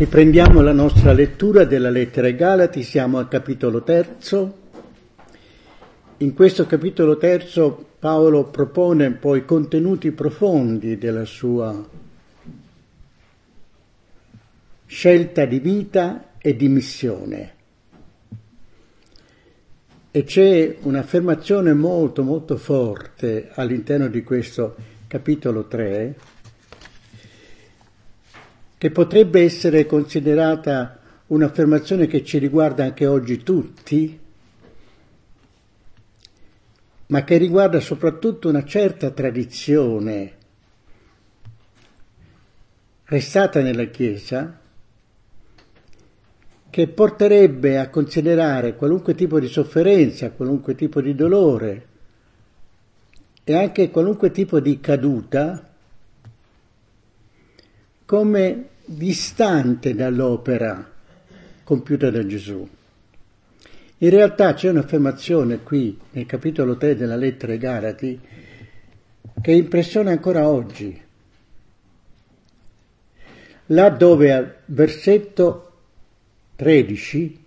Riprendiamo la nostra lettura della lettera ai Galati, siamo al capitolo 3. In questo capitolo 3 Paolo propone poi contenuti profondi della sua scelta di vita e di missione. E c'è un'affermazione molto molto forte all'interno di questo capitolo 3 che potrebbe essere considerata un'affermazione che ci riguarda anche oggi tutti, ma che riguarda soprattutto una certa tradizione restata nella Chiesa, che porterebbe a considerare qualunque tipo di sofferenza, qualunque tipo di dolore e anche qualunque tipo di caduta come distante dall'opera compiuta da Gesù. In realtà c'è un'affermazione qui nel capitolo 3 della lettera ai Galati che impressiona ancora oggi. Là dove al versetto 13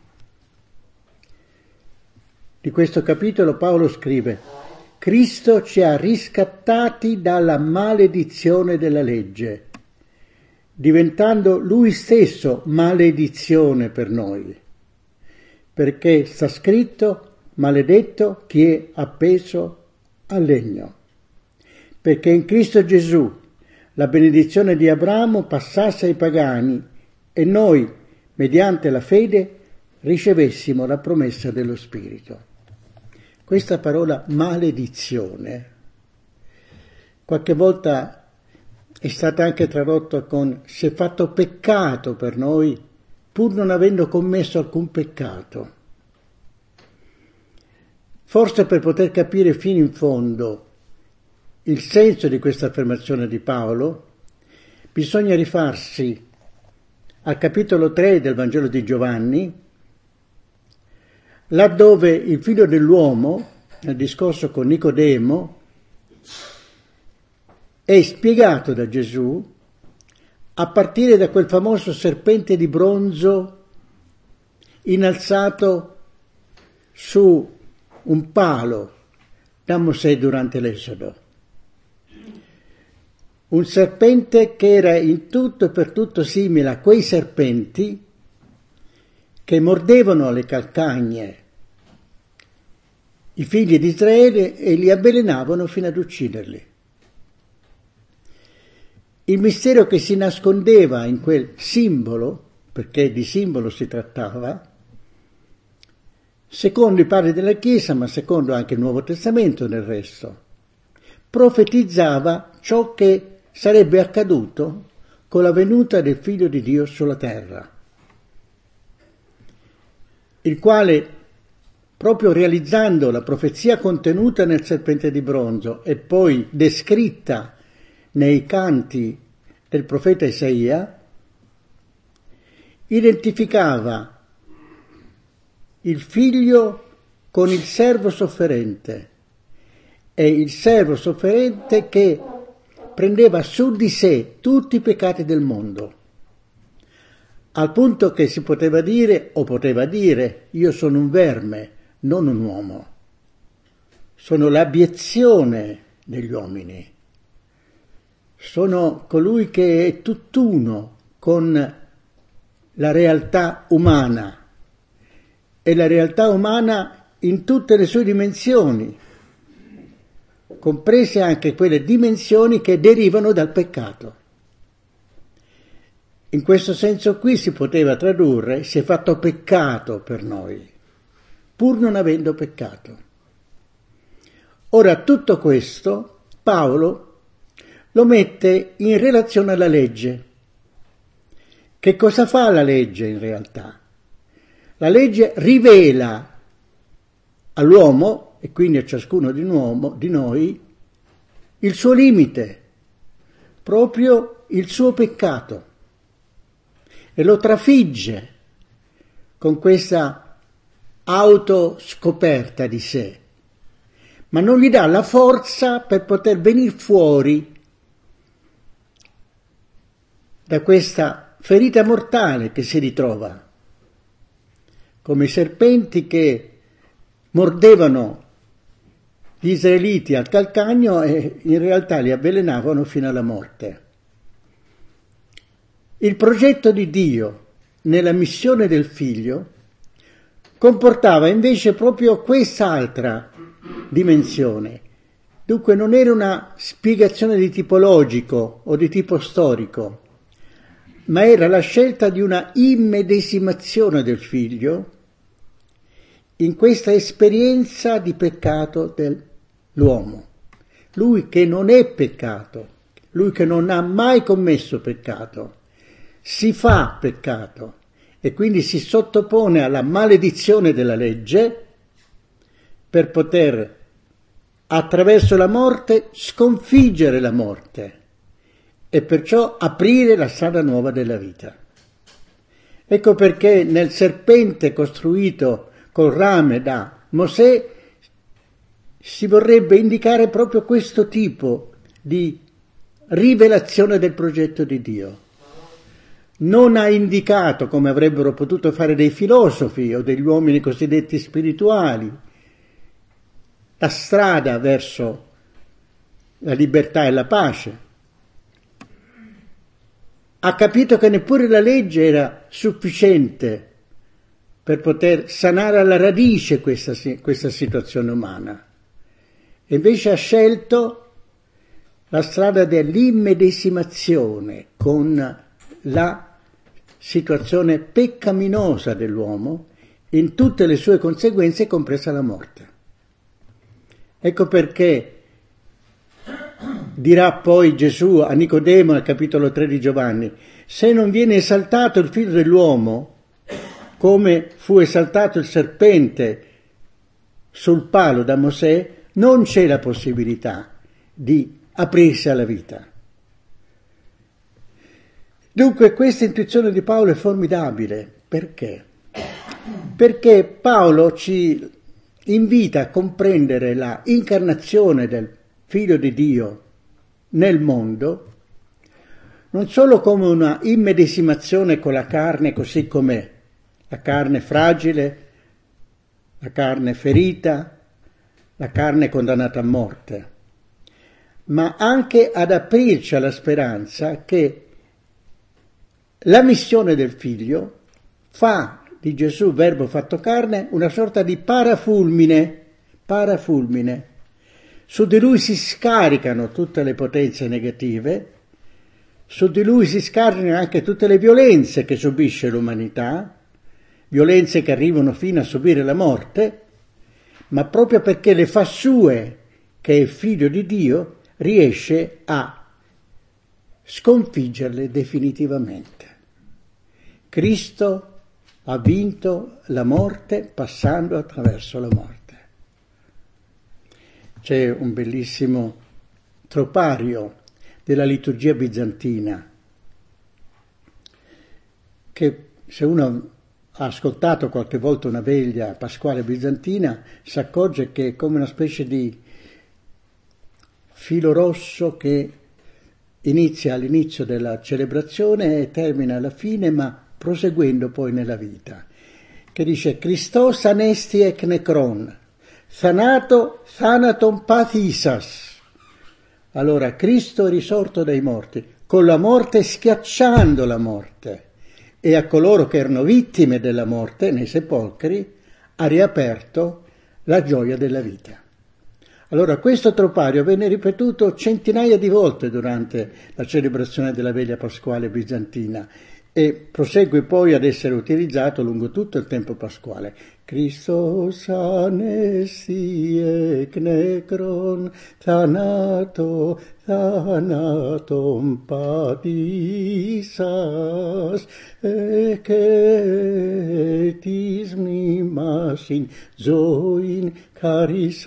di questo capitolo Paolo scrive: Cristo ci ha riscattati dalla maledizione della legge, diventando lui stesso maledizione per noi, perché sta scritto: maledetto chi è appeso al legno, perché in Cristo Gesù la benedizione di Abramo passasse ai pagani e noi, mediante la fede, ricevessimo la promessa dello Spirito. Questa parola maledizione qualche volta è stata anche tradotta con si è fatto peccato per noi pur non avendo commesso alcun peccato. Forse per poter capire fino in fondo il senso di questa affermazione di Paolo bisogna rifarsi al capitolo 3 del Vangelo di Giovanni, laddove il figlio dell'uomo, nel discorso con Nicodemo, è spiegato da Gesù a partire da quel famoso serpente di bronzo innalzato su un palo da Mosè durante l'Esodo. Un serpente che era in tutto e per tutto simile a quei serpenti che mordevano le calcagne i figli di Israele e li avvelenavano fino ad ucciderli. Il mistero che si nascondeva in quel simbolo, perché di simbolo si trattava, secondo i padri della Chiesa, ma secondo anche il Nuovo Testamento del resto, profetizzava ciò che sarebbe accaduto con la venuta del Figlio di Dio sulla terra, il quale, proprio realizzando la profezia contenuta nel serpente di bronzo e poi descritta nei canti del profeta Isaia, identificava il figlio con il servo sofferente e il servo sofferente che prendeva su di sé tutti i peccati del mondo, al punto che si poteva dire, o poteva dire, io sono un verme, non un uomo, sono l'abiezione degli uomini. Sono colui che è tutt'uno con la realtà umana e la realtà umana in tutte le sue dimensioni, comprese anche quelle dimensioni che derivano dal peccato. In questo senso qui si poteva tradurre: si è fatto peccato per noi, pur non avendo peccato. Ora tutto questo Paolo lo mette in relazione alla legge. Che cosa fa la legge in realtà? La legge rivela all'uomo, e quindi a ciascuno di noi, il suo limite, proprio il suo peccato, e lo trafigge con questa autoscoperta di sé, ma non gli dà la forza per poter venire fuori da questa ferita mortale che si ritrova, come i serpenti che mordevano gli israeliti al calcagno e in realtà li avvelenavano fino alla morte. Il progetto di Dio nella missione del Figlio comportava invece proprio quest'altra dimensione. Dunque non era una spiegazione di tipo logico o di tipo storico, ma era la scelta di una immedesimazione del Figlio in questa esperienza di peccato dell'uomo. Lui che non è peccato, lui che non ha mai commesso peccato, si fa peccato e quindi si sottopone alla maledizione della legge per poter, attraverso la morte, sconfiggere la morte e perciò aprire la strada nuova della vita. Ecco perché nel serpente costruito col rame da Mosè si vorrebbe indicare proprio questo tipo di rivelazione del progetto di Dio. Non ha indicato, come avrebbero potuto fare dei filosofi o degli uomini cosiddetti spirituali, la strada verso la libertà e la pace. Ha capito che neppure la legge era sufficiente per poter sanare alla radice questa situazione umana. E invece ha scelto la strada dell'immedesimazione con la situazione peccaminosa dell'uomo in tutte le sue conseguenze, compresa la morte. Ecco perché dirà poi Gesù a Nicodemo nel capitolo 3 di Giovanni: se non viene esaltato il figlio dell'uomo, come fu esaltato il serpente sul palo da Mosè, non c'è la possibilità di aprirsi alla vita. Dunque questa intuizione di Paolo è formidabile. Perché? Perché Paolo ci invita a comprendere la incarnazione del Figlio di Dio nel mondo non solo come una immedesimazione con la carne così com'è, la carne fragile, la carne ferita, la carne condannata a morte, ma anche ad aprirci alla speranza che la missione del Figlio fa di Gesù, Verbo fatto carne, una sorta di parafulmine. Su di lui si scaricano tutte le potenze negative, su di lui si scaricano anche tutte le violenze che subisce l'umanità, violenze che arrivano fino a subire la morte, ma proprio perché le fa sue, che è figlio di Dio, riesce a sconfiggerle definitivamente. Cristo ha vinto la morte passando attraverso la morte. C'è un bellissimo tropario della liturgia bizantina che, se uno ha ascoltato qualche volta una veglia pasquale bizantina, si accorge che è come una specie di filo rosso che inizia all'inizio della celebrazione e termina alla fine, ma proseguendo poi nella vita, che dice Christos anesti ec necron, thanato thanaton pathisas. Allora Cristo è risorto dai morti, con la morte schiacciando la morte, e a coloro che erano vittime della morte nei sepolcri ha riaperto la gioia della vita. Allora questo tropario venne ripetuto centinaia di volte durante la celebrazione della veglia pasquale bizantina e prosegue poi ad essere utilizzato lungo tutto il tempo pasquale. Christos anesti ec necron, thanato thanaton pathisas, ec etis mimas in zoin caris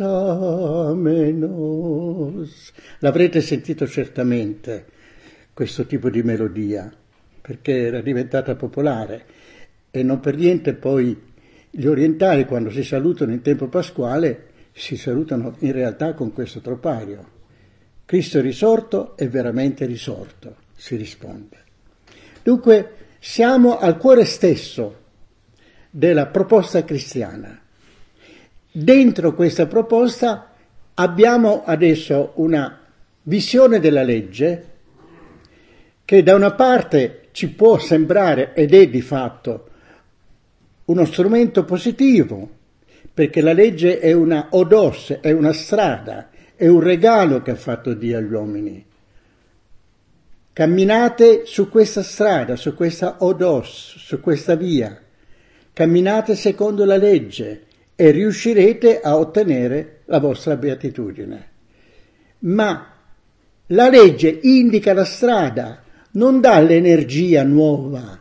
amenos. L'avrete sentito certamente questo tipo di melodia, perché era diventata popolare, e non per niente poi gli orientali, quando si salutano in tempo pasquale, si salutano in realtà con questo tropario. Cristo è risorto, è veramente risorto, si risponde. Dunque siamo al cuore stesso della proposta cristiana. Dentro questa proposta abbiamo adesso una visione della legge che da una parte ci può sembrare, ed è di fatto, uno strumento positivo, perché la legge è una odos, è una strada, è un regalo che ha fatto Dio agli uomini. Camminate su questa strada, su questa odos, su questa via. Camminate secondo la legge e riuscirete a ottenere la vostra beatitudine. Ma la legge indica la strada, non dà l'energia nuova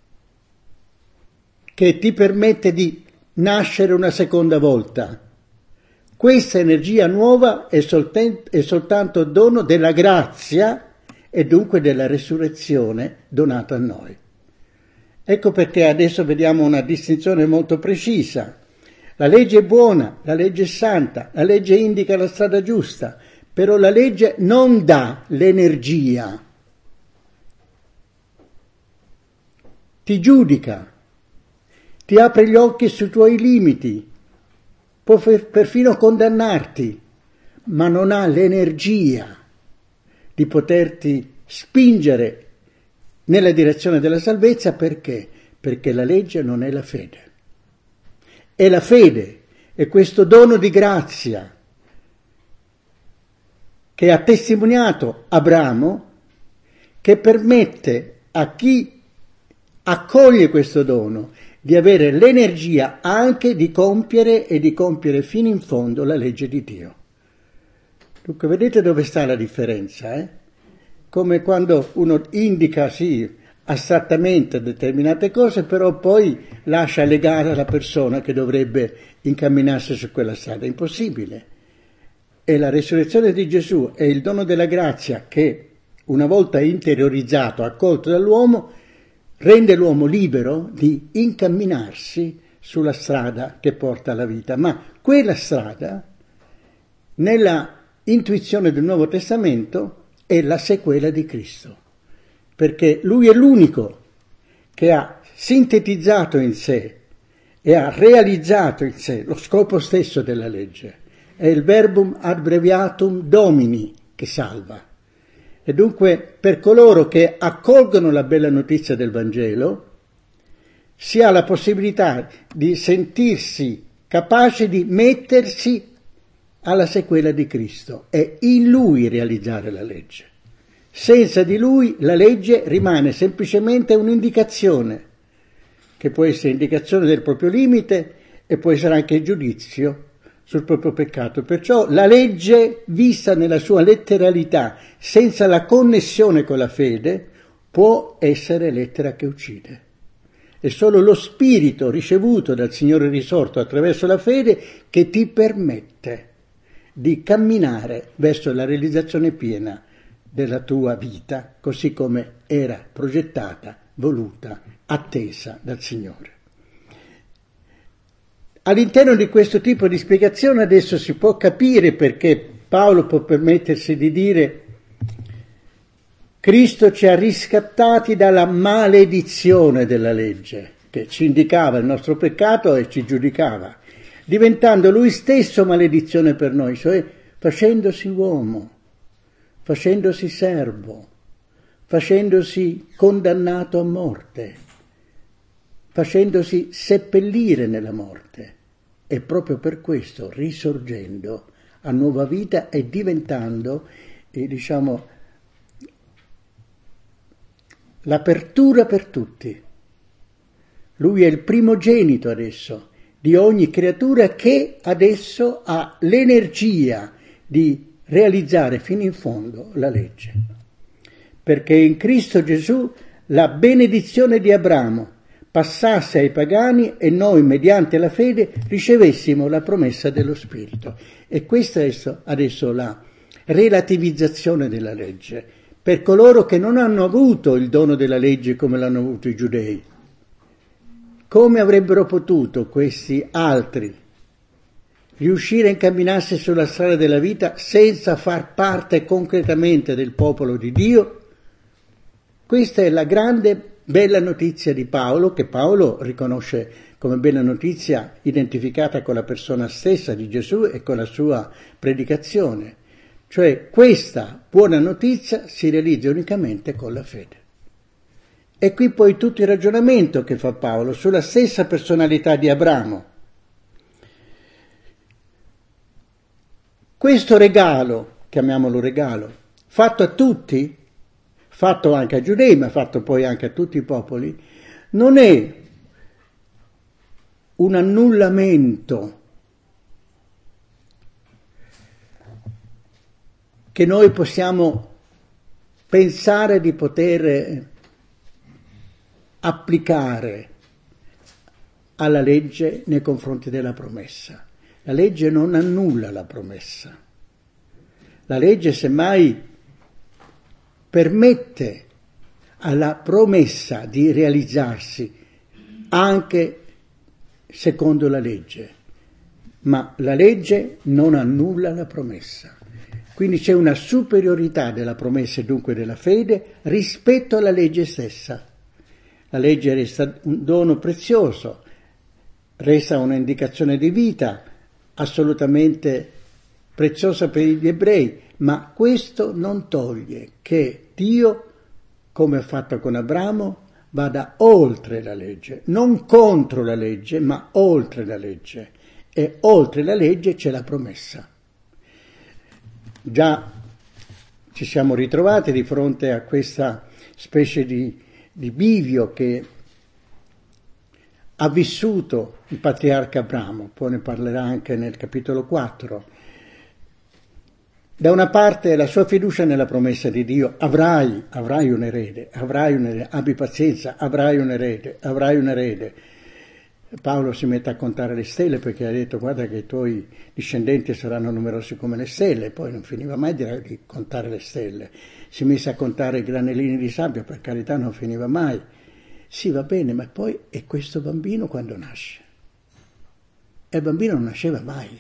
che ti permette di nascere una seconda volta. Questa energia nuova è soltanto dono della grazia e dunque della resurrezione donata a noi. Ecco perché adesso vediamo una distinzione molto precisa. La legge è buona, la legge è santa, la legge indica la strada giusta, però la legge non dà l'energia, ti giudica, ti apre gli occhi sui tuoi limiti, può perfino condannarti, ma non ha l'energia di poterti spingere nella direzione della salvezza. Perché? Perché la legge non è la fede. È la fede, è questo dono di grazia che ha testimoniato Abramo, che permette a chi accoglie questo dono di avere l'energia anche di compiere e di compiere fino in fondo la legge di Dio. Dunque vedete dove sta la differenza, Come quando uno indica, sì, astrattamente determinate cose, però poi lascia legare la persona che dovrebbe incamminarsi su quella strada. È impossibile. E la resurrezione di Gesù è il dono della grazia che, una volta interiorizzato, accolto dall'uomo, rende l'uomo libero di incamminarsi sulla strada che porta alla vita. Ma quella strada, nella intuizione del Nuovo Testamento, è la sequela di Cristo, perché Lui è l'unico che ha sintetizzato in sé e ha realizzato in sé lo scopo stesso della legge. È il verbum abbreviatum Domini che salva. E dunque per coloro che accolgono la bella notizia del Vangelo si ha la possibilità di sentirsi capaci di mettersi alla sequela di Cristo e in Lui realizzare la legge. Senza di Lui la legge rimane semplicemente un'indicazione, che può essere indicazione del proprio limite e può essere anche giudizio sul proprio peccato. Perciò la legge, vista nella sua letteralità, senza la connessione con la fede, può essere lettera che uccide. È solo lo spirito ricevuto dal Signore risorto attraverso la fede che ti permette di camminare verso la realizzazione piena della tua vita, così come era progettata, voluta, attesa dal Signore. All'interno di questo tipo di spiegazione adesso si può capire perché Paolo può permettersi di dire: Cristo ci ha riscattati dalla maledizione della legge, che ci indicava il nostro peccato e ci giudicava, diventando Lui stesso maledizione per noi, cioè facendosi uomo, facendosi servo, facendosi condannato a morte, facendosi seppellire nella morte, e proprio per questo risorgendo a nuova vita e diventando, l'apertura per tutti. Lui è il primogenito adesso di ogni creatura che adesso ha l'energia di realizzare fino in fondo la legge. Perché in Cristo Gesù la benedizione di Abramo passasse ai pagani e noi, mediante la fede, ricevessimo la promessa dello Spirito. E questa è adesso la relativizzazione della legge per coloro che non hanno avuto il dono della legge come l'hanno avuto i giudei. Come avrebbero potuto questi altri riuscire a incamminarsi sulla strada della vita senza far parte concretamente del popolo di Dio? Questa è la grande bella notizia di Paolo, che Paolo riconosce come bella notizia identificata con la persona stessa di Gesù e con la sua predicazione. Cioè questa buona notizia si realizza unicamente con la fede. E qui poi tutto il ragionamento che fa Paolo sulla stessa personalità di Abramo. Questo regalo, chiamiamolo regalo, fatto a tutti, fatto anche ai giudei, ma fatto poi anche a tutti i popoli, non è un annullamento che noi possiamo pensare di poter applicare alla legge nei confronti della promessa. La legge non annulla la promessa. La legge semmai permette alla promessa di realizzarsi anche secondo la legge, ma la legge non annulla la promessa. Quindi c'è una superiorità della promessa e dunque della fede rispetto alla legge stessa. La legge resta un dono prezioso, resta un'indicazione di vita assolutamente preziosa per gli ebrei, ma questo non toglie che Dio, come ha fatto con Abramo, vada oltre la legge, non contro la legge, ma oltre la legge. E oltre la legge c'è la promessa. Già ci siamo ritrovati di fronte a questa specie di bivio che ha vissuto il patriarca Abramo, poi ne parlerà anche nel capitolo 4. Da una parte la sua fiducia nella promessa di Dio, avrai un erede, abbi pazienza, avrai un erede. Paolo si mette a contare le stelle perché ha detto guarda che i tuoi discendenti saranno numerosi come le stelle, poi non finiva mai di contare le stelle. Si mise a contare i granellini di sabbia, per carità non finiva mai. Sì, va bene, ma poi è questo bambino quando nasce. E il bambino non nasceva mai.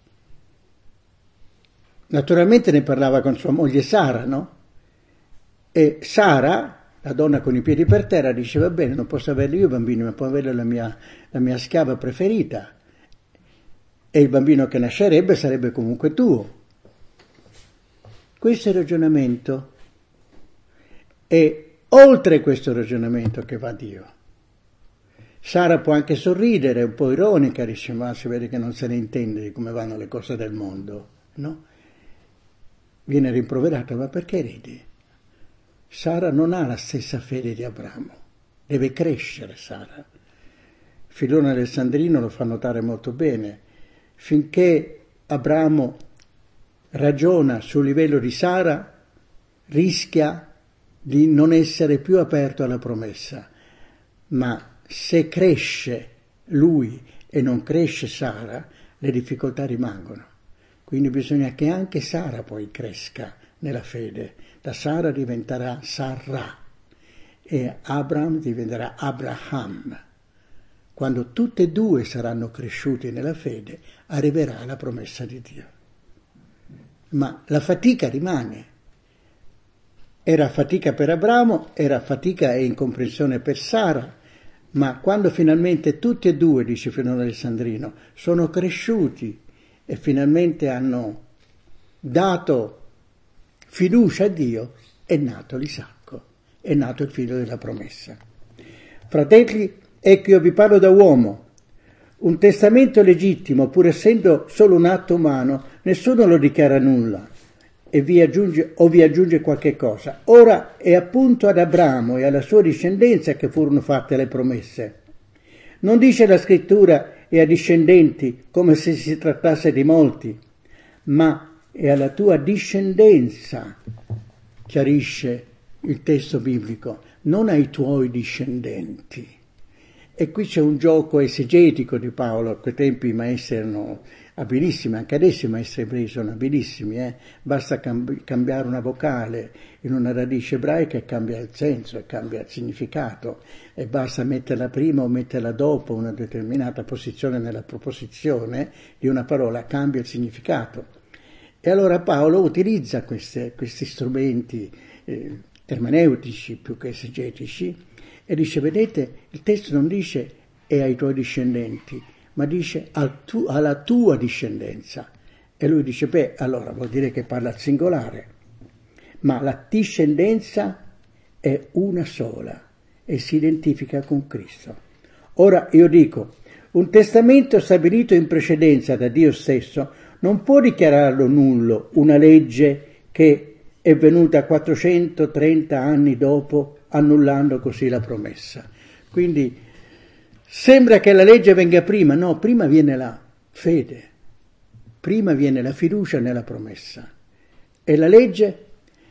Naturalmente ne parlava con sua moglie Sara, no? E Sara, la donna con i piedi per terra, diceva bene, non posso averli io i bambini, ma può averli la mia schiava preferita. E il bambino che nascerebbe sarebbe comunque tuo. Questo è il ragionamento. E oltre questo ragionamento che va Dio. Sara può anche sorridere, un po' ironica, dice, ma si vede che non se ne intende di come vanno le cose del mondo, no? Viene rimproverata, ma perché ridi? Sara non ha la stessa fede di Abramo, deve crescere Sara. Filone Alessandrino lo fa notare molto bene. Finché Abramo ragiona sul livello di Sara, rischia di non essere più aperto alla promessa. Ma se cresce lui e non cresce Sara, le difficoltà rimangono. Quindi bisogna che anche Sara poi cresca nella fede. Da Sara diventerà Sarà e Abram diventerà Abraham. Quando tutte e due saranno cresciuti nella fede, arriverà la promessa di Dio. Ma la fatica rimane. Era fatica per Abramo, era fatica e incomprensione per Sara, ma quando finalmente tutti e due, dice Filone Alessandrino, sono cresciuti e finalmente hanno dato fiducia a Dio, è nato l'Isacco, è nato il figlio della promessa. Fratelli, ecco io vi parlo da uomo. Un testamento legittimo, pur essendo solo un atto umano, nessuno lo dichiara nulla e vi aggiunge qualche cosa. Ora è appunto ad Abramo e alla sua discendenza che furono fatte le promesse. Non dice la scrittura e a discendenti come se si trattasse di molti, ma è alla tua discendenza, chiarisce il testo biblico, non ai tuoi discendenti. E qui c'è un gioco esegetico di Paolo. A quei tempi i maestri erano abilissimi, anche adesso i maestri ebrei sono abilissimi, basta cambiare una vocale in una radice ebraica e cambia il senso e cambia il significato, e basta metterla prima o metterla dopo una determinata posizione nella proposizione di una parola, cambia il significato. E allora Paolo utilizza questi strumenti ermeneutici più che esegetici E dice, vedete, il testo non dice e ai tuoi discendenti, ma dice alla tua discendenza. E lui dice, beh, allora vuol dire che parla al singolare, ma la discendenza è una sola e si identifica con Cristo. Ora io dico, un testamento stabilito in precedenza da Dio stesso non può dichiararlo nullo una legge che è venuta 430 anni dopo, annullando così la promessa. Quindi sembra che la legge venga prima, no, prima viene la fede, prima viene la fiducia nella promessa. E la legge,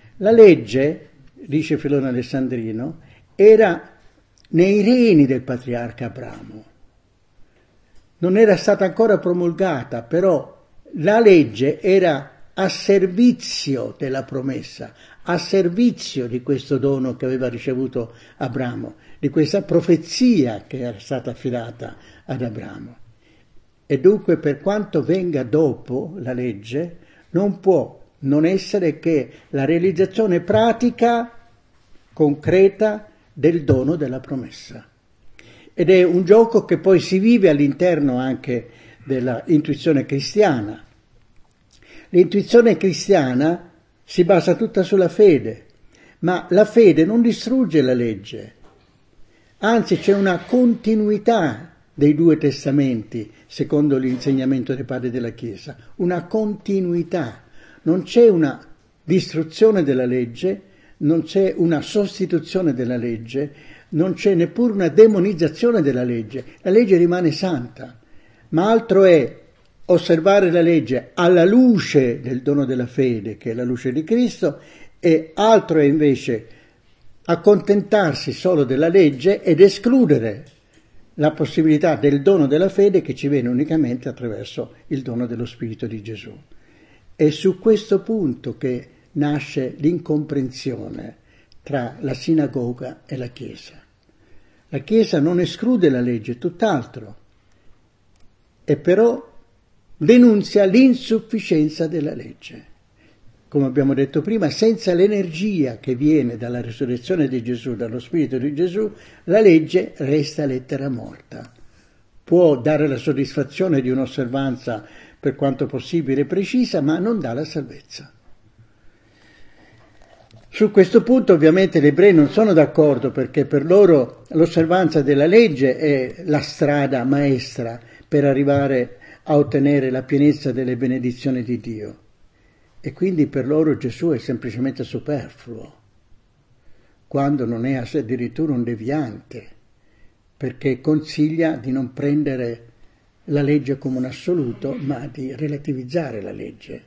dice Filone Alessandrino, era nei reni del patriarca Abramo. Non era stata ancora promulgata, però la legge era a servizio della promessa, a servizio di questo dono che aveva ricevuto Abramo, di questa profezia che era stata affidata ad Abramo. E dunque per quanto venga dopo la legge, non può non essere che la realizzazione pratica, concreta, del dono della promessa. Ed è un gioco che poi si vive all'interno anche della intuizione cristiana. L'intuizione cristiana si basa tutta sulla fede, ma la fede non distrugge la legge, anzi c'è una continuità dei due testamenti, secondo l'insegnamento dei padri della Chiesa, una continuità, non c'è una distruzione della legge, non c'è una sostituzione della legge, non c'è neppure una demonizzazione della legge, la legge rimane santa, ma altro è osservare la legge alla luce del dono della fede, che è la luce di Cristo, e altro è invece accontentarsi solo della legge ed escludere la possibilità del dono della fede che ci viene unicamente attraverso il dono dello Spirito di Gesù. È su questo punto che nasce l'incomprensione tra la sinagoga e la Chiesa. La Chiesa non esclude la legge, tutt'altro, e però denunzia l'insufficienza della legge. Come abbiamo detto prima, senza l'energia che viene dalla risurrezione di Gesù, dallo Spirito di Gesù, la legge resta lettera morta. Può dare la soddisfazione di un'osservanza per quanto possibile precisa, ma non dà la salvezza. Su questo punto ovviamente gli ebrei non sono d'accordo, perché per loro l'osservanza della legge è la strada maestra per arrivare a ottenere la pienezza delle benedizioni di Dio. E quindi per loro Gesù è semplicemente superfluo, quando non è addirittura un deviante, perché consiglia di non prendere la legge come un assoluto, ma di relativizzare la legge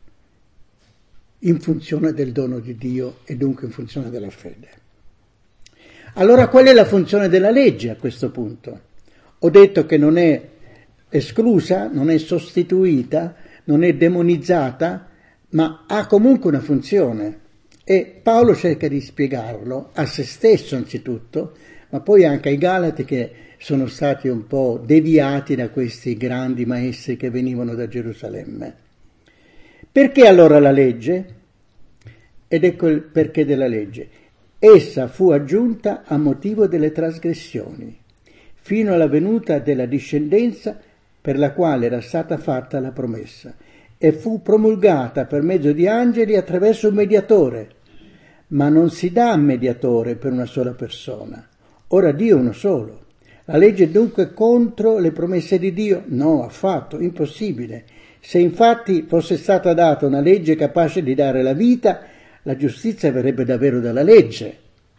in funzione del dono di Dio e dunque in funzione della fede. Allora qual è la funzione della legge a questo punto? Ho detto che non è esclusa, non è sostituita, non è demonizzata, ma ha comunque una funzione. E Paolo cerca di spiegarlo a se stesso anzitutto, ma poi anche ai Galati che sono stati un po' deviati da questi grandi maestri che venivano da Gerusalemme. Perché allora la legge? Ed ecco il perché della legge. Essa fu aggiunta a motivo delle trasgressioni, fino alla venuta della discendenza per la quale era stata fatta la promessa, e fu promulgata per mezzo di angeli attraverso un mediatore. Ma non si dà mediatore per una sola persona. Ora Dio è uno solo. La legge è dunque contro le promesse di Dio? No, affatto, impossibile. Se infatti fosse stata data una legge capace di dare la vita, la giustizia verrebbe davvero dalla legge.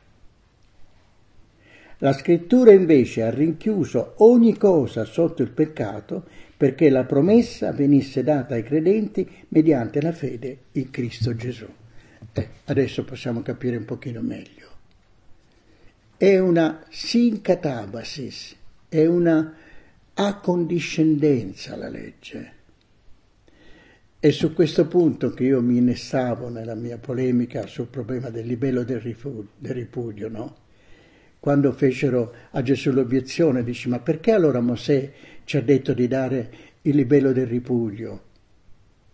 La scrittura invece ha rinchiuso ogni cosa sotto il peccato perché la promessa venisse data ai credenti mediante la fede in Cristo Gesù. Adesso possiamo capire un pochino meglio. È una sincatabasis, è una accondiscendenza la legge. È su questo punto che io mi innestavo nella mia polemica sul problema del libello del ripudio, no? Quando fecero a Gesù l'obiezione, dice: ma perché allora Mosè ci ha detto di dare il libello del ripudio?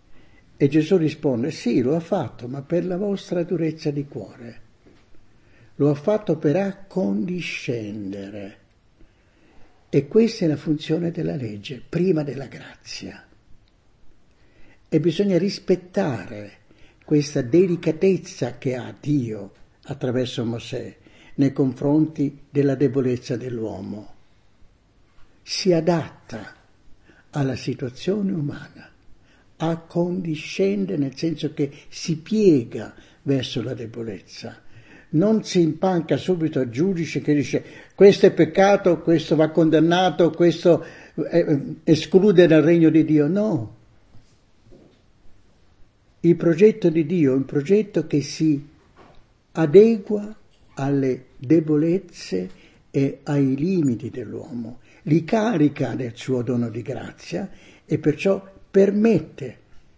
E Gesù risponde: sì, lo ha fatto, ma per la vostra durezza di cuore. lo ha fatto per accondiscendere. E questa è la funzione della legge, prima della grazia. E bisogna rispettare questa delicatezza che ha Dio attraverso Mosè nei confronti della debolezza dell'uomo. Si adatta alla situazione umana, accondiscende nel senso che si piega verso la debolezza. Non si impanca subito al giudice che dice questo è peccato, questo va condannato, questo esclude dal regno di Dio. No. Il progetto di Dio è un progetto che si adegua alle debolezze e ai limiti dell'uomo, li carica del suo dono di grazia e perciò permette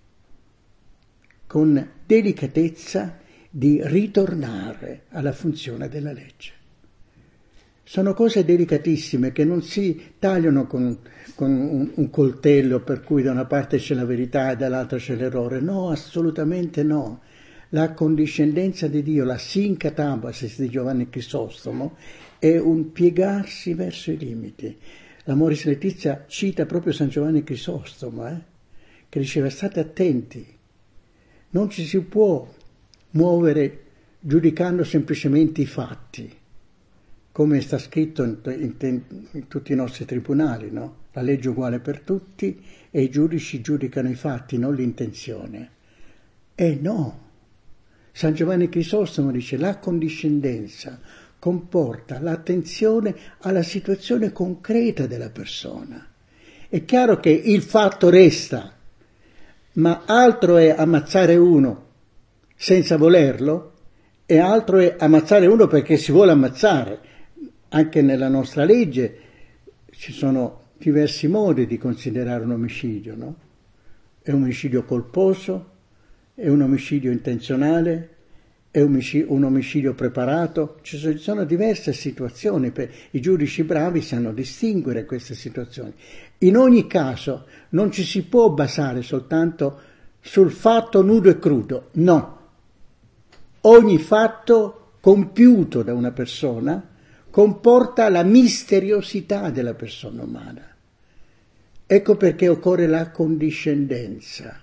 con delicatezza di ritornare alla funzione della legge. Sono cose delicatissime che non si tagliano con un coltello per cui da una parte c'è la verità e dall'altra c'è l'errore. No, assolutamente no. La condiscendenza di Dio, la syncatabasis di Giovanni Crisostomo, è un piegarsi verso i limiti. L'Amoris Laetitia cita proprio San Giovanni Crisostomo, che diceva state attenti, non ci si può muovere giudicando semplicemente i fatti, come sta scritto in tutti i nostri tribunali, no? La legge è uguale per tutti e i giudici giudicano i fatti, non l'intenzione. No, San Giovanni Crisostomo dice la condiscendenza comporta l'attenzione alla situazione concreta della persona. È chiaro che il fatto resta, ma altro è ammazzare uno senza volerlo e altro è ammazzare uno perché si vuole ammazzare. Anche nella nostra legge ci sono diversi modi di considerare un omicidio, no? È un omicidio colposo, è un omicidio intenzionale, è un omicidio preparato. Ci sono diverse situazioni, i giudici bravi sanno distinguere queste situazioni. In ogni caso non ci si può basare soltanto sul fatto nudo e crudo, no. Ogni fatto compiuto da una persona comporta la misteriosità della persona umana. Ecco perché occorre la condiscendenza.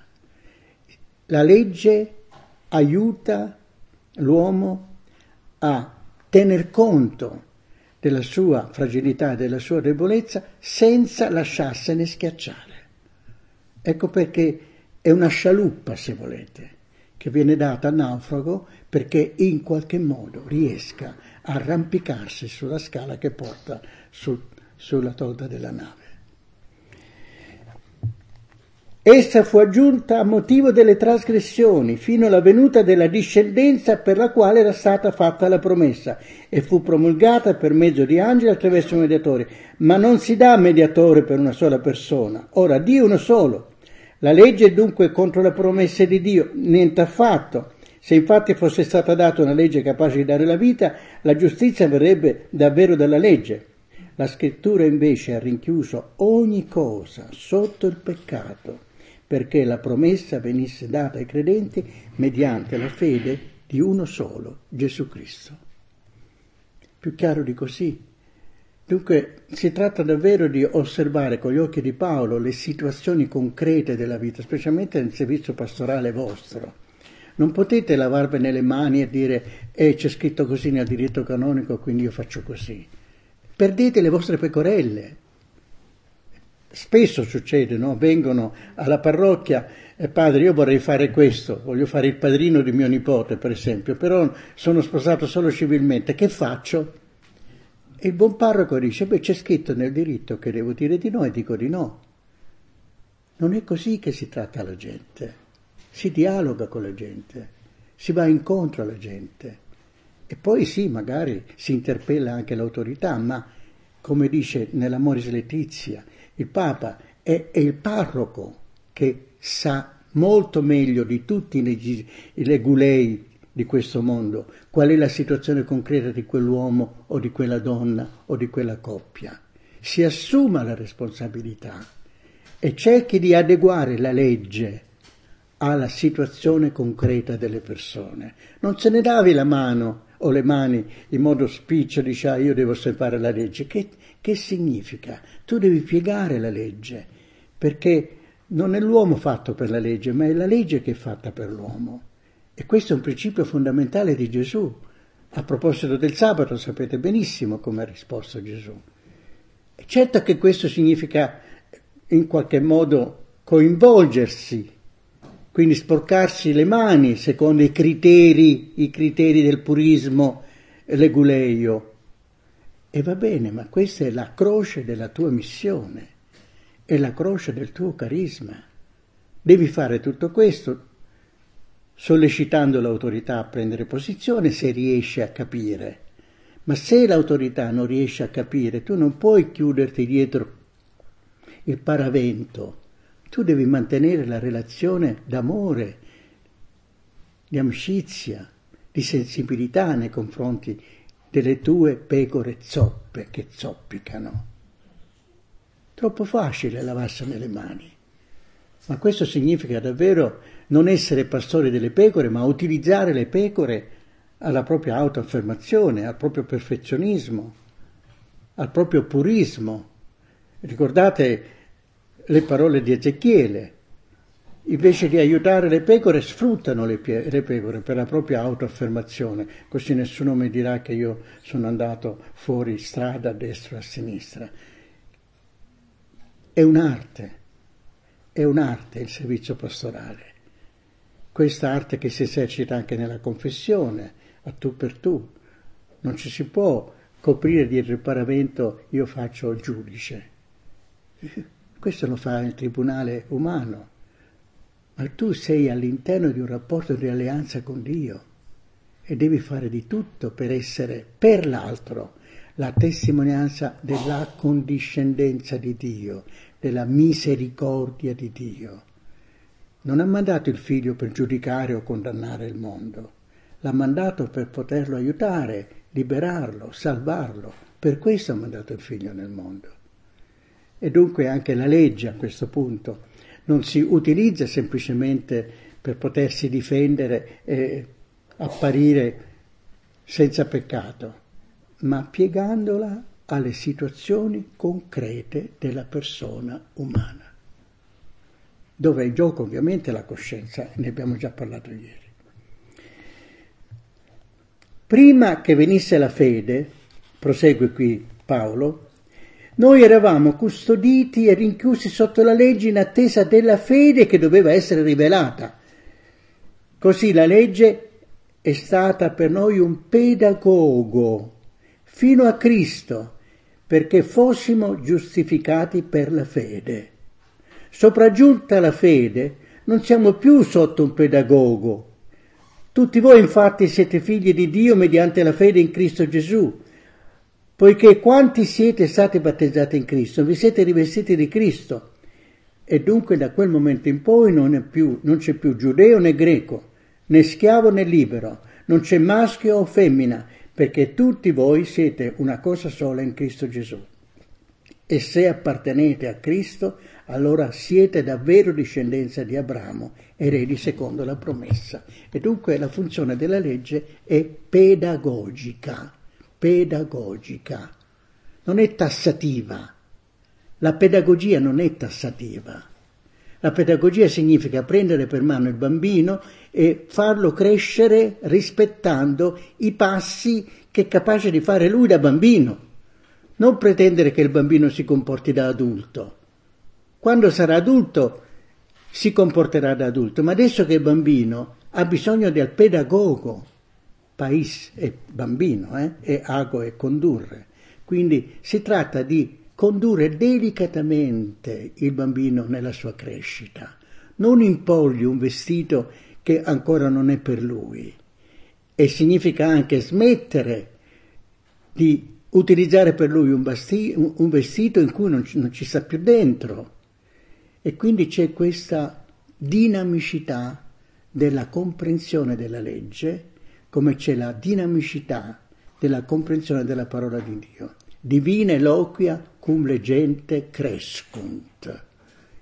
La legge aiuta l'uomo a tener conto della sua fragilità e della sua debolezza senza lasciarsene schiacciare. Ecco perché è una scialuppa, se volete, che viene data al naufrago perché in qualche modo riesca a arrampicarsi sulla scala che porta sulla tolda della nave. Essa fu aggiunta a motivo delle trasgressioni fino alla venuta della discendenza per la quale era stata fatta la promessa e fu promulgata per mezzo di angeli attraverso un mediatore. Ma non si dà mediatore per una sola persona. Ora Dio è uno solo. La legge è dunque contro le promesse di Dio, niente affatto. Se infatti fosse stata data una legge capace di dare la vita, la giustizia verrebbe davvero dalla legge. La scrittura invece ha rinchiuso ogni cosa sotto il peccato, perché la promessa venisse data ai credenti mediante la fede di uno solo, Gesù Cristo. Più chiaro di così. Dunque si tratta davvero di osservare con gli occhi di Paolo le situazioni concrete della vita, specialmente nel servizio pastorale vostro. Non potete lavarvene le mani e dire c'è scritto così nel diritto canonico, quindi io faccio così. Perdete le vostre pecorelle. Spesso succede, no? Vengono alla parrocchia padre, io vorrei fare questo, voglio fare il padrino di mio nipote, per esempio, però sono sposato solo civilmente, che faccio? E il buon parroco dice, c'è scritto nel diritto che devo dire di no e dico di no. Non è così che si tratta la gente. Si dialoga con la gente, si va incontro alla gente. E poi sì, magari si interpella anche l'autorità, ma come dice nell'Amoris Laetitia, il Papa è il parroco che sa molto meglio di tutti i legulei di questo mondo qual è la situazione concreta di quell'uomo o di quella donna o di quella coppia. Si assuma la responsabilità e cerchi di adeguare la legge alla situazione concreta delle persone. Non se ne davi la mano o le mani in modo spiccio, dice io devo osservare la legge. Che significa? Tu devi piegare la legge, perché non è l'uomo fatto per la legge, ma è la legge che è fatta per l'uomo. E questo è un principio fondamentale di Gesù. A proposito del sabato sapete benissimo come ha risposto Gesù. E certo che questo significa in qualche modo coinvolgersi, quindi sporcarsi le mani secondo i criteri del purismo leguleio. E va bene, ma questa è la croce della tua missione, è la croce del tuo carisma. Devi fare tutto questo sollecitando l'autorità a prendere posizione se riesce a capire. Ma se l'autorità non riesce a capire, tu non puoi chiuderti dietro il paravento. Tu devi mantenere la relazione d'amore, di amicizia, di sensibilità nei confronti delle tue pecore zoppe che zoppicano. Troppo facile lavarsene le mani. Ma questo significa davvero non essere pastori delle pecore, ma utilizzare le pecore alla propria autoaffermazione, al proprio perfezionismo, al proprio purismo. Ricordate le parole di Ezechiele: invece di aiutare le pecore sfruttano le pecore per la propria autoaffermazione, così nessuno mi dirà che io sono andato fuori strada a destra e a sinistra. È un'arte il servizio pastorale, questa arte che si esercita anche nella confessione, a tu per tu. Non ci si può coprire dietro il paravento io faccio il giudice. Questo lo fa il tribunale umano, ma tu sei all'interno di un rapporto di alleanza con Dio e devi fare di tutto per essere per l'altro la testimonianza dell'accondiscendenza di Dio, della misericordia di Dio. Non ha mandato il figlio per giudicare o condannare il mondo, l'ha mandato per poterlo aiutare, liberarlo, salvarlo. Per questo ha mandato il figlio nel mondo. E dunque anche la legge a questo punto non si utilizza semplicemente per potersi difendere e apparire senza peccato, ma piegandola alle situazioni concrete della persona umana, dove è in gioco ovviamente la coscienza, ne abbiamo già parlato ieri. Prima che venisse la fede, prosegue qui Paolo, noi eravamo custoditi e rinchiusi sotto la legge in attesa della fede che doveva essere rivelata. Così la legge è stata per noi un pedagogo fino a Cristo, perché fossimo giustificati per la fede. Sopraggiunta la fede, non siamo più sotto un pedagogo. Tutti voi infatti siete figli di Dio mediante la fede in Cristo Gesù, poiché quanti siete stati battezzati in Cristo, vi siete rivestiti di Cristo. E dunque da quel momento in poi non c'è più giudeo né greco, né schiavo né libero, non c'è maschio o femmina, perché tutti voi siete una cosa sola in Cristo Gesù. E se appartenete a Cristo, allora siete davvero discendenza di Abramo, eredi secondo la promessa. E dunque la funzione della legge è pedagogica, non è tassativa. La pedagogia non è tassativa. La pedagogia significa prendere per mano il bambino e farlo crescere rispettando i passi che è capace di fare lui da bambino. Non pretendere che il bambino si comporti da adulto. Quando sarà adulto si comporterà da adulto, ma adesso che è bambino ha bisogno del pedagogo. Pais è bambino, e ago è condurre. Quindi si tratta di condurre delicatamente il bambino nella sua crescita. Non impogli un vestito che ancora non è per lui. E significa anche smettere di utilizzare per lui un vestito in cui non ci sta più dentro. E quindi c'è questa dinamicità della comprensione della legge, come c'è la dinamicità della comprensione della parola di Dio. Divina eloquia cum legente crescunt.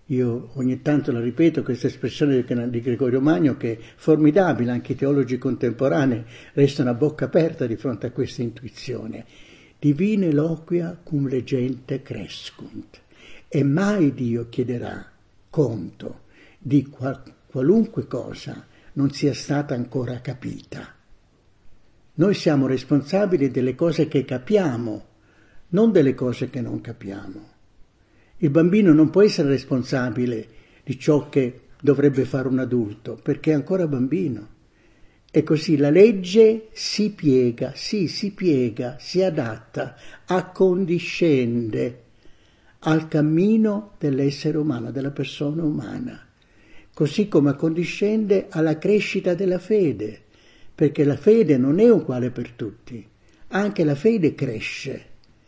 Io ogni tanto la ripeto, questa espressione di Gregorio Magno, che è formidabile, anche i teologi contemporanei restano a bocca aperta di fronte a questa intuizione. Divine loquia cum legente crescunt. E mai Dio chiederà conto di qualunque cosa non sia stata ancora capita. Noi siamo responsabili delle cose che capiamo, non delle cose che non capiamo. Il bambino non può essere responsabile di ciò che dovrebbe fare un adulto, perché è ancora bambino. E così la legge si piega, si adatta, accondiscende al cammino dell'essere umano, della persona umana, così come accondiscende alla crescita della fede, perché la fede non è uguale per tutti, anche la fede cresce.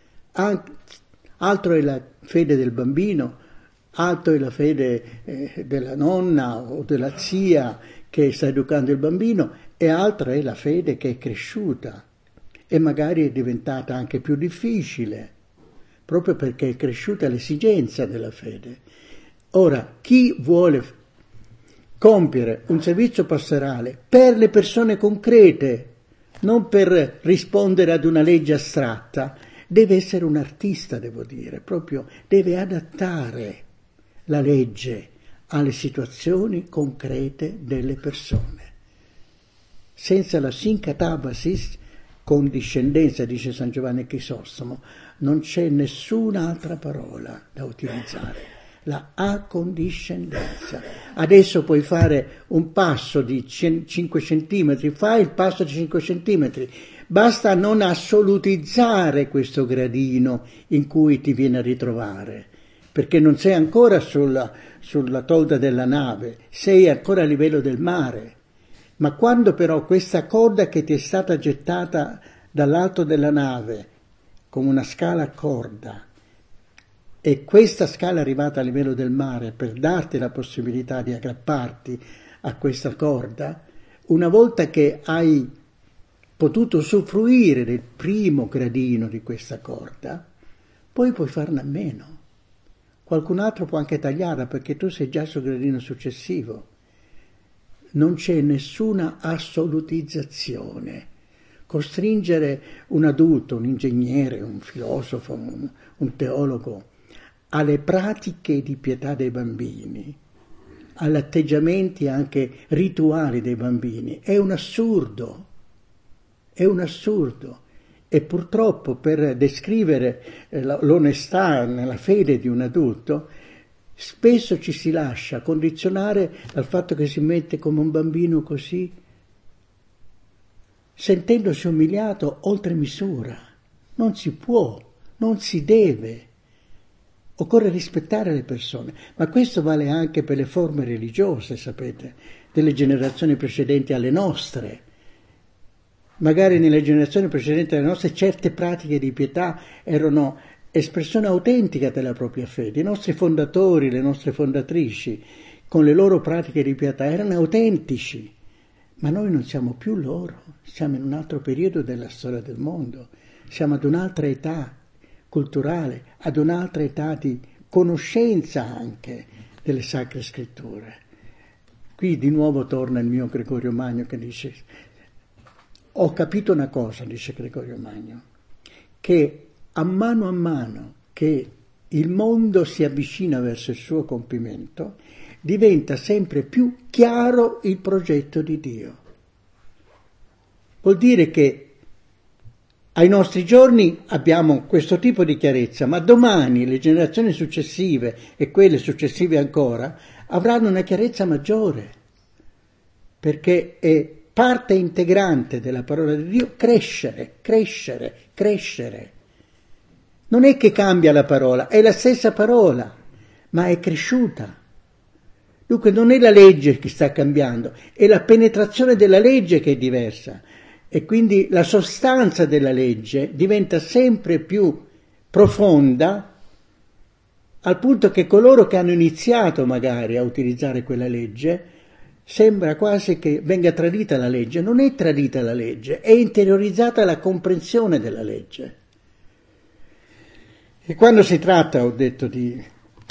Altro è la fede del bambino, altro è la fede della nonna o della zia che sta educando il bambino, e altra è la fede che è cresciuta e magari è diventata anche più difficile, proprio perché è cresciuta l'esigenza della fede. Ora, chi vuole compiere un servizio pastorale per le persone concrete, non per rispondere ad una legge astratta, deve essere un artista, devo dire, proprio deve adattare la legge alle situazioni concrete delle persone. Senza la syncatabasis, condiscendenza, dice San Giovanni Crisostomo, non c'è nessun'altra parola da utilizzare. La accondiscendenza. Adesso puoi fare un passo di 5 centimetri, fai il passo di 5 centimetri, basta non assolutizzare questo gradino in cui ti viene a ritrovare, perché non sei ancora sulla tolda della nave, sei ancora a livello del mare. Ma quando però questa corda che ti è stata gettata dall'alto della nave, come una scala a corda, e questa scala è arrivata a livello del mare per darti la possibilità di aggrapparti a questa corda, una volta che hai potuto usufruire del primo gradino di questa corda, poi puoi farne a meno. Qualcun altro può anche tagliarla perché tu sei già sul gradino successivo. Non c'è nessuna assolutizzazione. Costringere un adulto, un ingegnere, un filosofo, un teologo alle pratiche di pietà dei bambini, agli atteggiamenti anche rituali dei bambini, è un assurdo. È un assurdo. E purtroppo per descrivere l'onestà nella fede di un adulto, spesso ci si lascia condizionare dal fatto che si mette come un bambino così, sentendosi umiliato oltre misura. Non si può, non si deve. Occorre rispettare le persone, ma questo vale anche per le forme religiose, sapete, delle generazioni precedenti alle nostre. Magari nelle generazioni precedenti alle nostre certe pratiche di pietà erano espressione autentica della propria fede. I nostri fondatori, le nostre fondatrici, con le loro pratiche di pietà erano autentici, ma noi non siamo più loro, siamo in un altro periodo della storia del mondo, siamo ad un'altra età culturale, ad un'altra età di conoscenza anche delle Sacre Scritture. Qui di nuovo torna il mio Gregorio Magno che dice: ho capito una cosa, dice Gregorio Magno, che a mano che il mondo si avvicina verso il suo compimento, diventa sempre più chiaro il progetto di Dio. Vuol dire che ai nostri giorni abbiamo questo tipo di chiarezza, ma domani le generazioni successive e quelle successive ancora avranno una chiarezza maggiore, perché è parte integrante della parola di Dio crescere. Non è che cambia la parola, è la stessa parola, ma è cresciuta. Dunque non è la legge che sta cambiando, è la penetrazione della legge che è diversa. E quindi la sostanza della legge diventa sempre più profonda, al punto che coloro che hanno iniziato magari a utilizzare quella legge, sembra quasi che venga tradita la legge. Non è tradita la legge, è interiorizzata la comprensione della legge. E quando si tratta, ho detto, di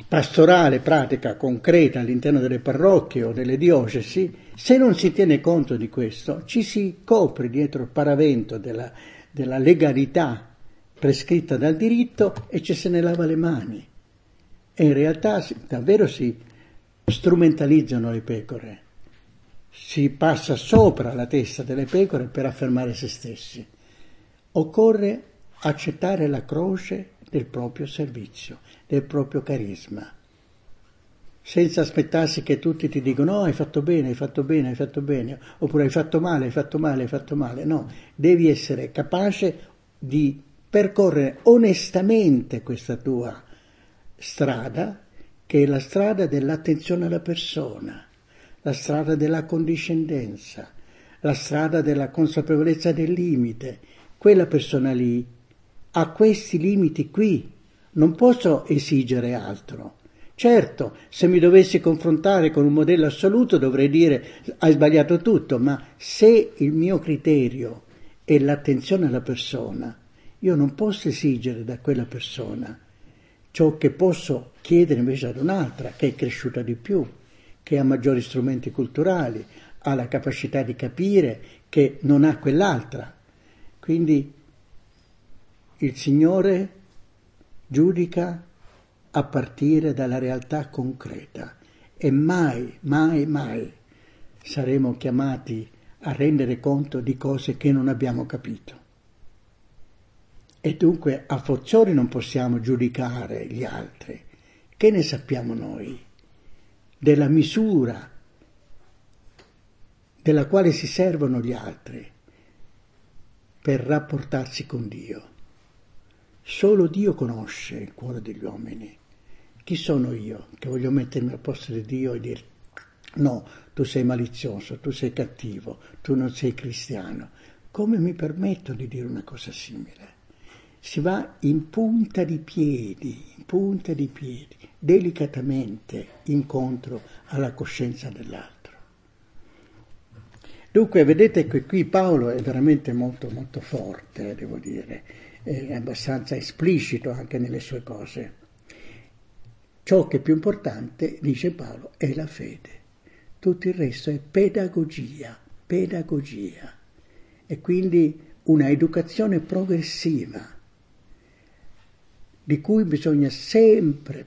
pastorale, pratica, concreta all'interno delle parrocchie o delle diocesi, se non si tiene conto di questo, ci si copre dietro il paravento della legalità prescritta dal diritto e ci se ne lava le mani. E in realtà davvero si strumentalizzano le pecore, si passa sopra la testa delle pecore per affermare se stessi. Occorre accettare la croce del proprio servizio, del proprio carisma, senza aspettarsi che tutti ti dicono no, hai fatto bene, hai fatto bene, hai fatto bene, oppure hai fatto male, hai fatto male, hai fatto male. No, devi essere capace di percorrere onestamente questa tua strada, che è la strada dell'attenzione alla persona, la strada della condiscendenza, la strada della consapevolezza del limite. Quella persona lì ha questi limiti qui, non posso esigere altro. Certo, se mi dovessi confrontare con un modello assoluto dovrei dire hai sbagliato tutto, ma se il mio criterio è l'attenzione alla persona, io non posso esigere da quella persona ciò che posso chiedere invece ad un'altra che è cresciuta di più, che ha maggiori strumenti culturali, ha la capacità di capire che non ha quell'altra. Quindi il Signore giudica a partire dalla realtà concreta e mai, mai, mai saremo chiamati a rendere conto di cose che non abbiamo capito. E dunque a forziori non possiamo giudicare gli altri. Che ne sappiamo noi della misura della quale si servono gli altri per rapportarsi con Dio? Solo Dio conosce il cuore degli uomini. Chi sono io che voglio mettermi al posto di Dio e dire no, tu sei malizioso, tu sei cattivo, tu non sei cristiano? Come mi permetto di dire una cosa simile? Si va in punta di piedi, delicatamente incontro alla coscienza dell'altro. Dunque vedete che qui Paolo è veramente molto molto forte, devo dire, è abbastanza esplicito anche nelle sue cose. Ciò che è più importante, dice Paolo, è la fede. Tutto il resto è pedagogia. E quindi una educazione progressiva, di cui bisogna sempre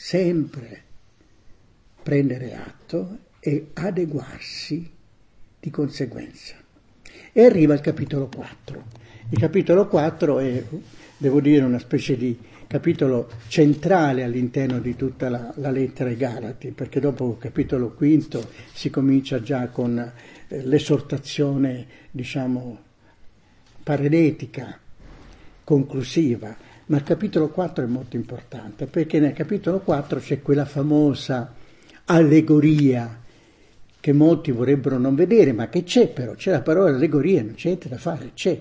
prendere atto e adeguarsi di conseguenza. E arriva il capitolo 4. Il capitolo 4 è, devo dire, una specie di capitolo centrale all'interno di tutta la lettera ai Galati, perché dopo il capitolo quinto si comincia già con l'esortazione, diciamo, parenetica, conclusiva. Ma il capitolo 4 è molto importante, perché nel capitolo 4 c'è quella famosa allegoria che molti vorrebbero non vedere, ma che c'è però, c'è la parola allegoria, non c'è niente da fare, c'è.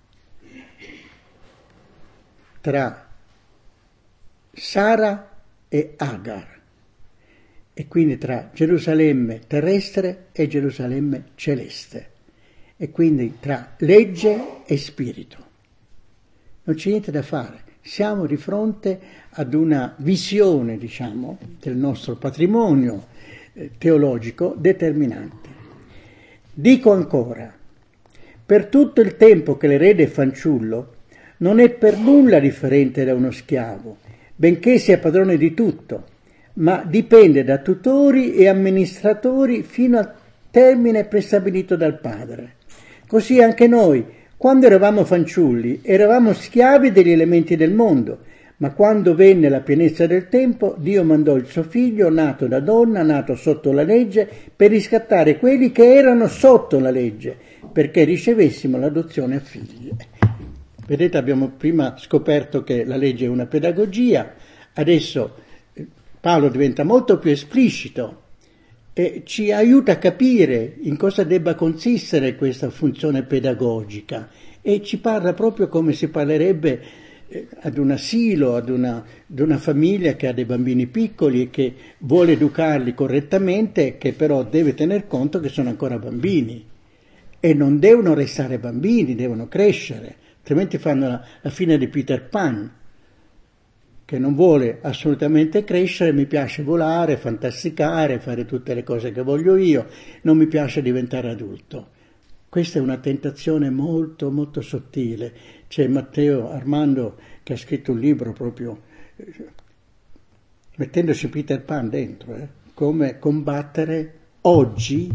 Tra Sara e Agar, e quindi tra Gerusalemme terrestre e Gerusalemme celeste, e quindi tra legge e spirito. Non c'è niente da fare. Siamo di fronte ad una visione, diciamo, del nostro patrimonio teologico determinante. Dico ancora, per tutto il tempo che l'erede è fanciullo, non è per nulla differente da uno schiavo, benché sia padrone di tutto, ma dipende da tutori e amministratori fino al termine prestabilito dal padre. Così anche noi, quando eravamo fanciulli, eravamo schiavi degli elementi del mondo, ma quando venne la pienezza del tempo, Dio mandò il suo figlio, nato da donna, nato sotto la legge, per riscattare quelli che erano sotto la legge, perché ricevessimo l'adozione a figli. Vedete, abbiamo prima scoperto che la legge è una pedagogia, adesso Paolo diventa molto più esplicito e ci aiuta a capire in cosa debba consistere questa funzione pedagogica e ci parla proprio come si parlerebbe ad un asilo, ad una famiglia che ha dei bambini piccoli e che vuole educarli correttamente, che però deve tener conto che sono ancora bambini e non devono restare bambini, devono crescere, altrimenti fanno la fine di Peter Pan, che non vuole assolutamente crescere, mi piace volare, fantasticare, fare tutte le cose che voglio io, non mi piace diventare adulto. Questa è una tentazione molto, molto sottile. C'è Matteo Armando che ha scritto un libro proprio mettendoci Peter Pan dentro, come combattere oggi,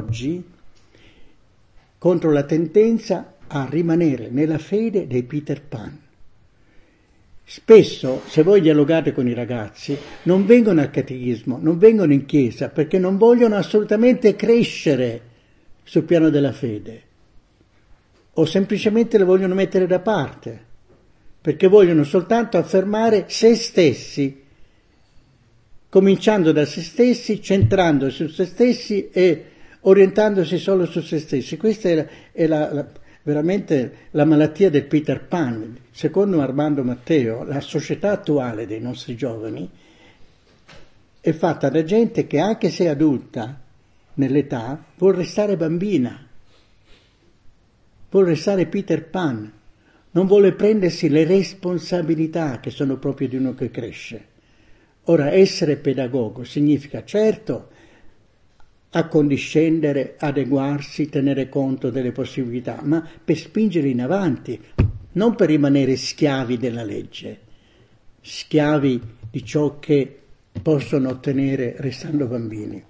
contro la tendenza a rimanere nella fede dei Peter Pan. Spesso, se voi dialogate con i ragazzi, non vengono al catechismo, non vengono in chiesa, perché non vogliono assolutamente crescere sul piano della fede, o semplicemente le vogliono mettere da parte, perché vogliono soltanto affermare se stessi, cominciando da se stessi, centrandosi su se stessi e orientandosi solo su se stessi. Questa è veramente la malattia del Peter Pan. Secondo Armando Matteo, la società attuale dei nostri giovani è fatta da gente che, anche se adulta nell'età, vuol restare bambina, vuol restare Peter Pan, non vuole prendersi le responsabilità che sono proprio di uno che cresce. Ora, essere pedagogo significa certo accondiscendere, adeguarsi, tenere conto delle possibilità, ma per spingere in avanti, non per rimanere schiavi della legge, schiavi di ciò che possono ottenere restando bambini.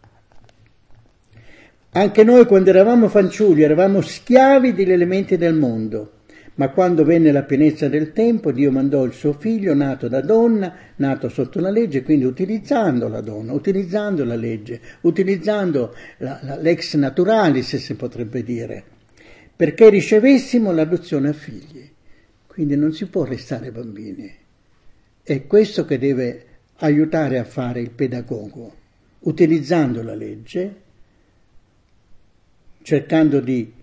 Anche noi quando eravamo fanciulli eravamo schiavi degli elementi del mondo, ma quando venne la pienezza del tempo Dio mandò il suo figlio nato da donna, nato sotto la legge, quindi utilizzando la donna, utilizzando la legge, utilizzando l'ex naturalis, si potrebbe dire, perché ricevessimo l'adozione a figli. Quindi non si può restare bambini. È questo che deve aiutare a fare il pedagogo, utilizzando la legge, cercando di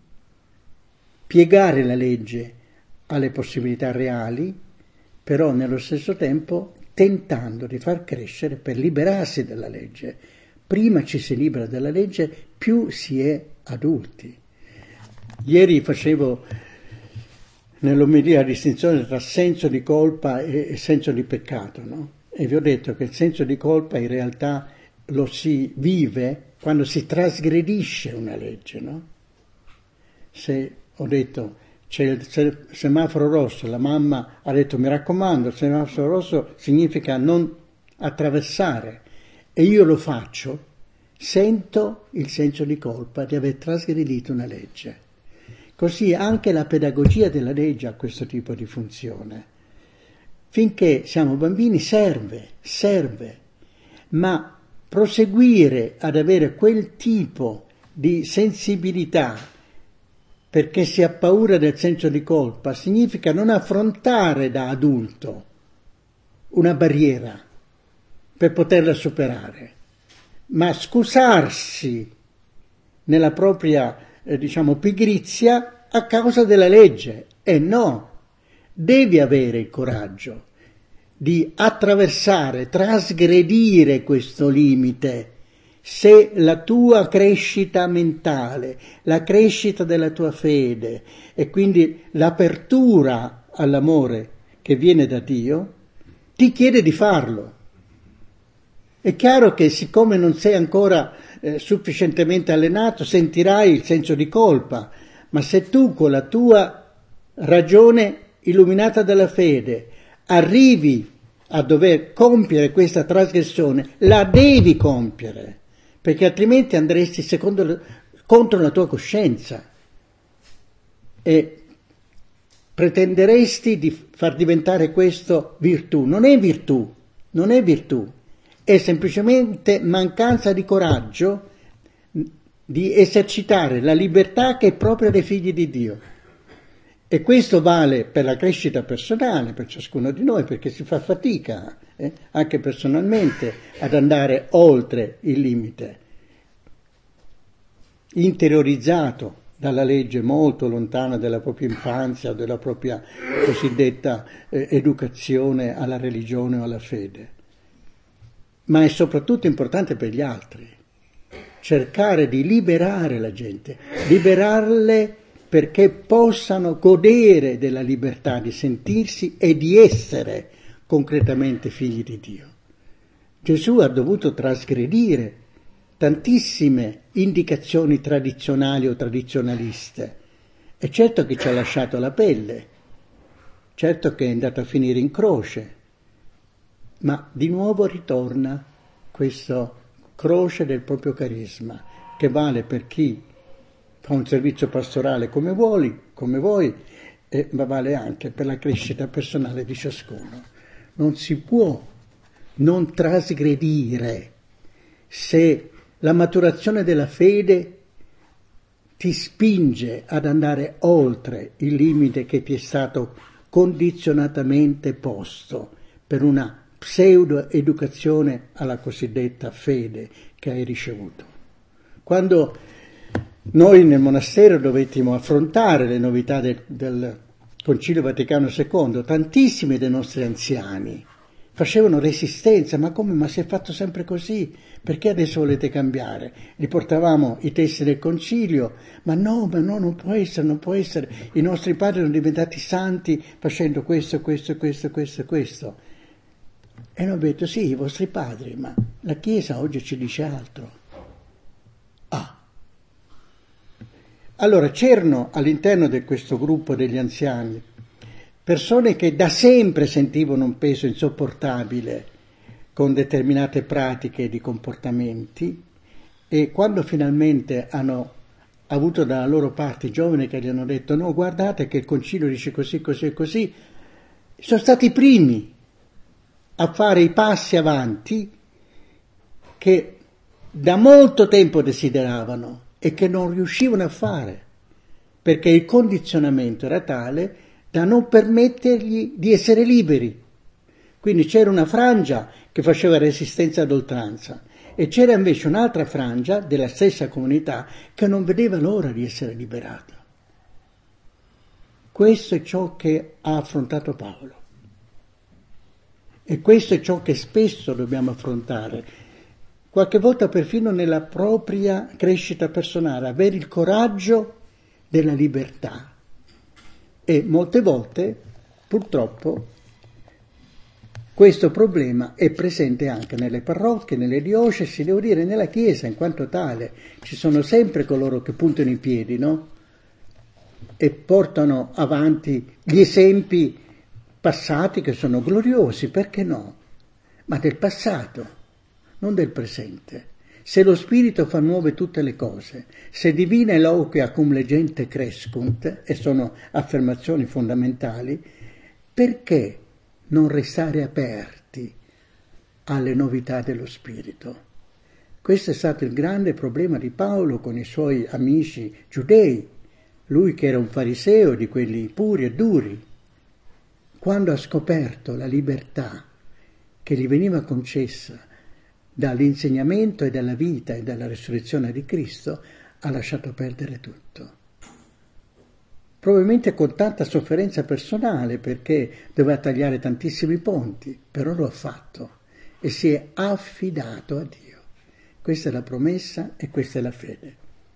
piegare la legge alle possibilità reali, però nello stesso tempo tentando di far crescere per liberarsi dalla legge. Prima ci si libera dalla legge, più si è adulti. Ieri facevo nell'omelia la distinzione tra senso di colpa e senso di peccato, no? E vi ho detto che il senso di colpa in realtà lo si vive quando si trasgredisce una legge, no? Se ho detto c'è il semaforo rosso, la mamma ha detto mi raccomando, il semaforo rosso significa non attraversare, e io lo faccio, sento il senso di colpa di aver trasgredito una legge. Così anche la pedagogia della legge ha questo tipo di funzione. Finché siamo bambini serve, ma proseguire ad avere quel tipo di sensibilità perché si ha paura del senso di colpa significa non affrontare da adulto una barriera per poterla superare, ma scusarsi nella propria pigrizia a causa della legge. E no, devi avere il coraggio di attraversare, trasgredire questo limite. Se la tua crescita mentale, la crescita della tua fede e quindi l'apertura all'amore che viene da Dio, ti chiede di farlo. È chiaro che siccome non sei ancora sufficientemente allenato, sentirai il senso di colpa, ma se tu con la tua ragione illuminata dalla fede arrivi a dover compiere questa trasgressione, la devi compiere, perché altrimenti andresti contro la tua coscienza e pretenderesti di far diventare questo virtù. Non è virtù, è semplicemente mancanza di coraggio di esercitare la libertà che è propria dei figli di Dio. E questo vale per la crescita personale, per ciascuno di noi, perché si fa fatica, anche personalmente, ad andare oltre il limite, interiorizzato dalla legge, molto lontana dalla propria infanzia, della propria cosiddetta educazione alla religione o alla fede. Ma è soprattutto importante per gli altri, cercare di liberare la gente, liberarle perché possano godere della libertà di sentirsi e di essere concretamente figli di Dio. Gesù ha dovuto trasgredire tantissime indicazioni tradizionali o tradizionaliste. È certo che ci ha lasciato la pelle, certo che è andato a finire in croce, ma di nuovo ritorna questo croce del proprio carisma, che vale per chi fa un servizio pastorale come vuoi, ma vale anche per la crescita personale di ciascuno. Non si può non trasgredire se la maturazione della fede ti spinge ad andare oltre il limite che ti è stato condizionatamente posto per una pseudo-educazione alla cosiddetta fede che hai ricevuto. Quando noi nel monastero dovettimo affrontare le novità del Concilio Vaticano II, tantissimi dei nostri anziani facevano resistenza, ma come? Ma si è fatto sempre così, perché adesso volete cambiare? Gli portavamo i testi del concilio, ma no, non può essere, i nostri padri sono diventati santi facendo questo. E noi abbiamo detto, sì, i vostri padri, ma la Chiesa oggi ci dice altro. Allora c'erano all'interno di questo gruppo degli anziani persone che da sempre sentivano un peso insopportabile con determinate pratiche di comportamenti, e quando finalmente hanno avuto dalla loro parte i giovani che gli hanno detto no, guardate che il concilio dice così, sono stati i primi a fare i passi avanti che da molto tempo desideravano e che non riuscivano a fare, perché il condizionamento era tale da non permettergli di essere liberi. Quindi c'era una frangia che faceva resistenza ad oltranza e c'era invece un'altra frangia della stessa comunità che non vedeva l'ora di essere liberata. Questo è ciò che ha affrontato Paolo e questo è ciò che spesso dobbiamo affrontare, qualche volta perfino nella propria crescita personale, avere il coraggio della libertà. E molte volte, purtroppo, questo problema è presente anche nelle parrocchie, nelle diocesi, devo dire nella Chiesa in quanto tale. Ci sono sempre coloro che puntano i piedi, no? E portano avanti gli esempi passati che sono gloriosi, perché no? Ma del passato, non del presente. Se lo Spirito fa nuove tutte le cose, se divina loquia cum legente crescunt, e sono affermazioni fondamentali, perché non restare aperti alle novità dello Spirito? Questo è stato il grande problema di Paolo con i suoi amici giudei, lui che era un fariseo di quelli puri e duri. Quando ha scoperto la libertà che gli veniva concessa dall'insegnamento e dalla vita e dalla resurrezione di Cristo, ha lasciato perdere tutto. Probabilmente con tanta sofferenza personale, perché doveva tagliare tantissimi ponti, però lo ha fatto e si è affidato a Dio. Questa è la promessa e questa è la fede.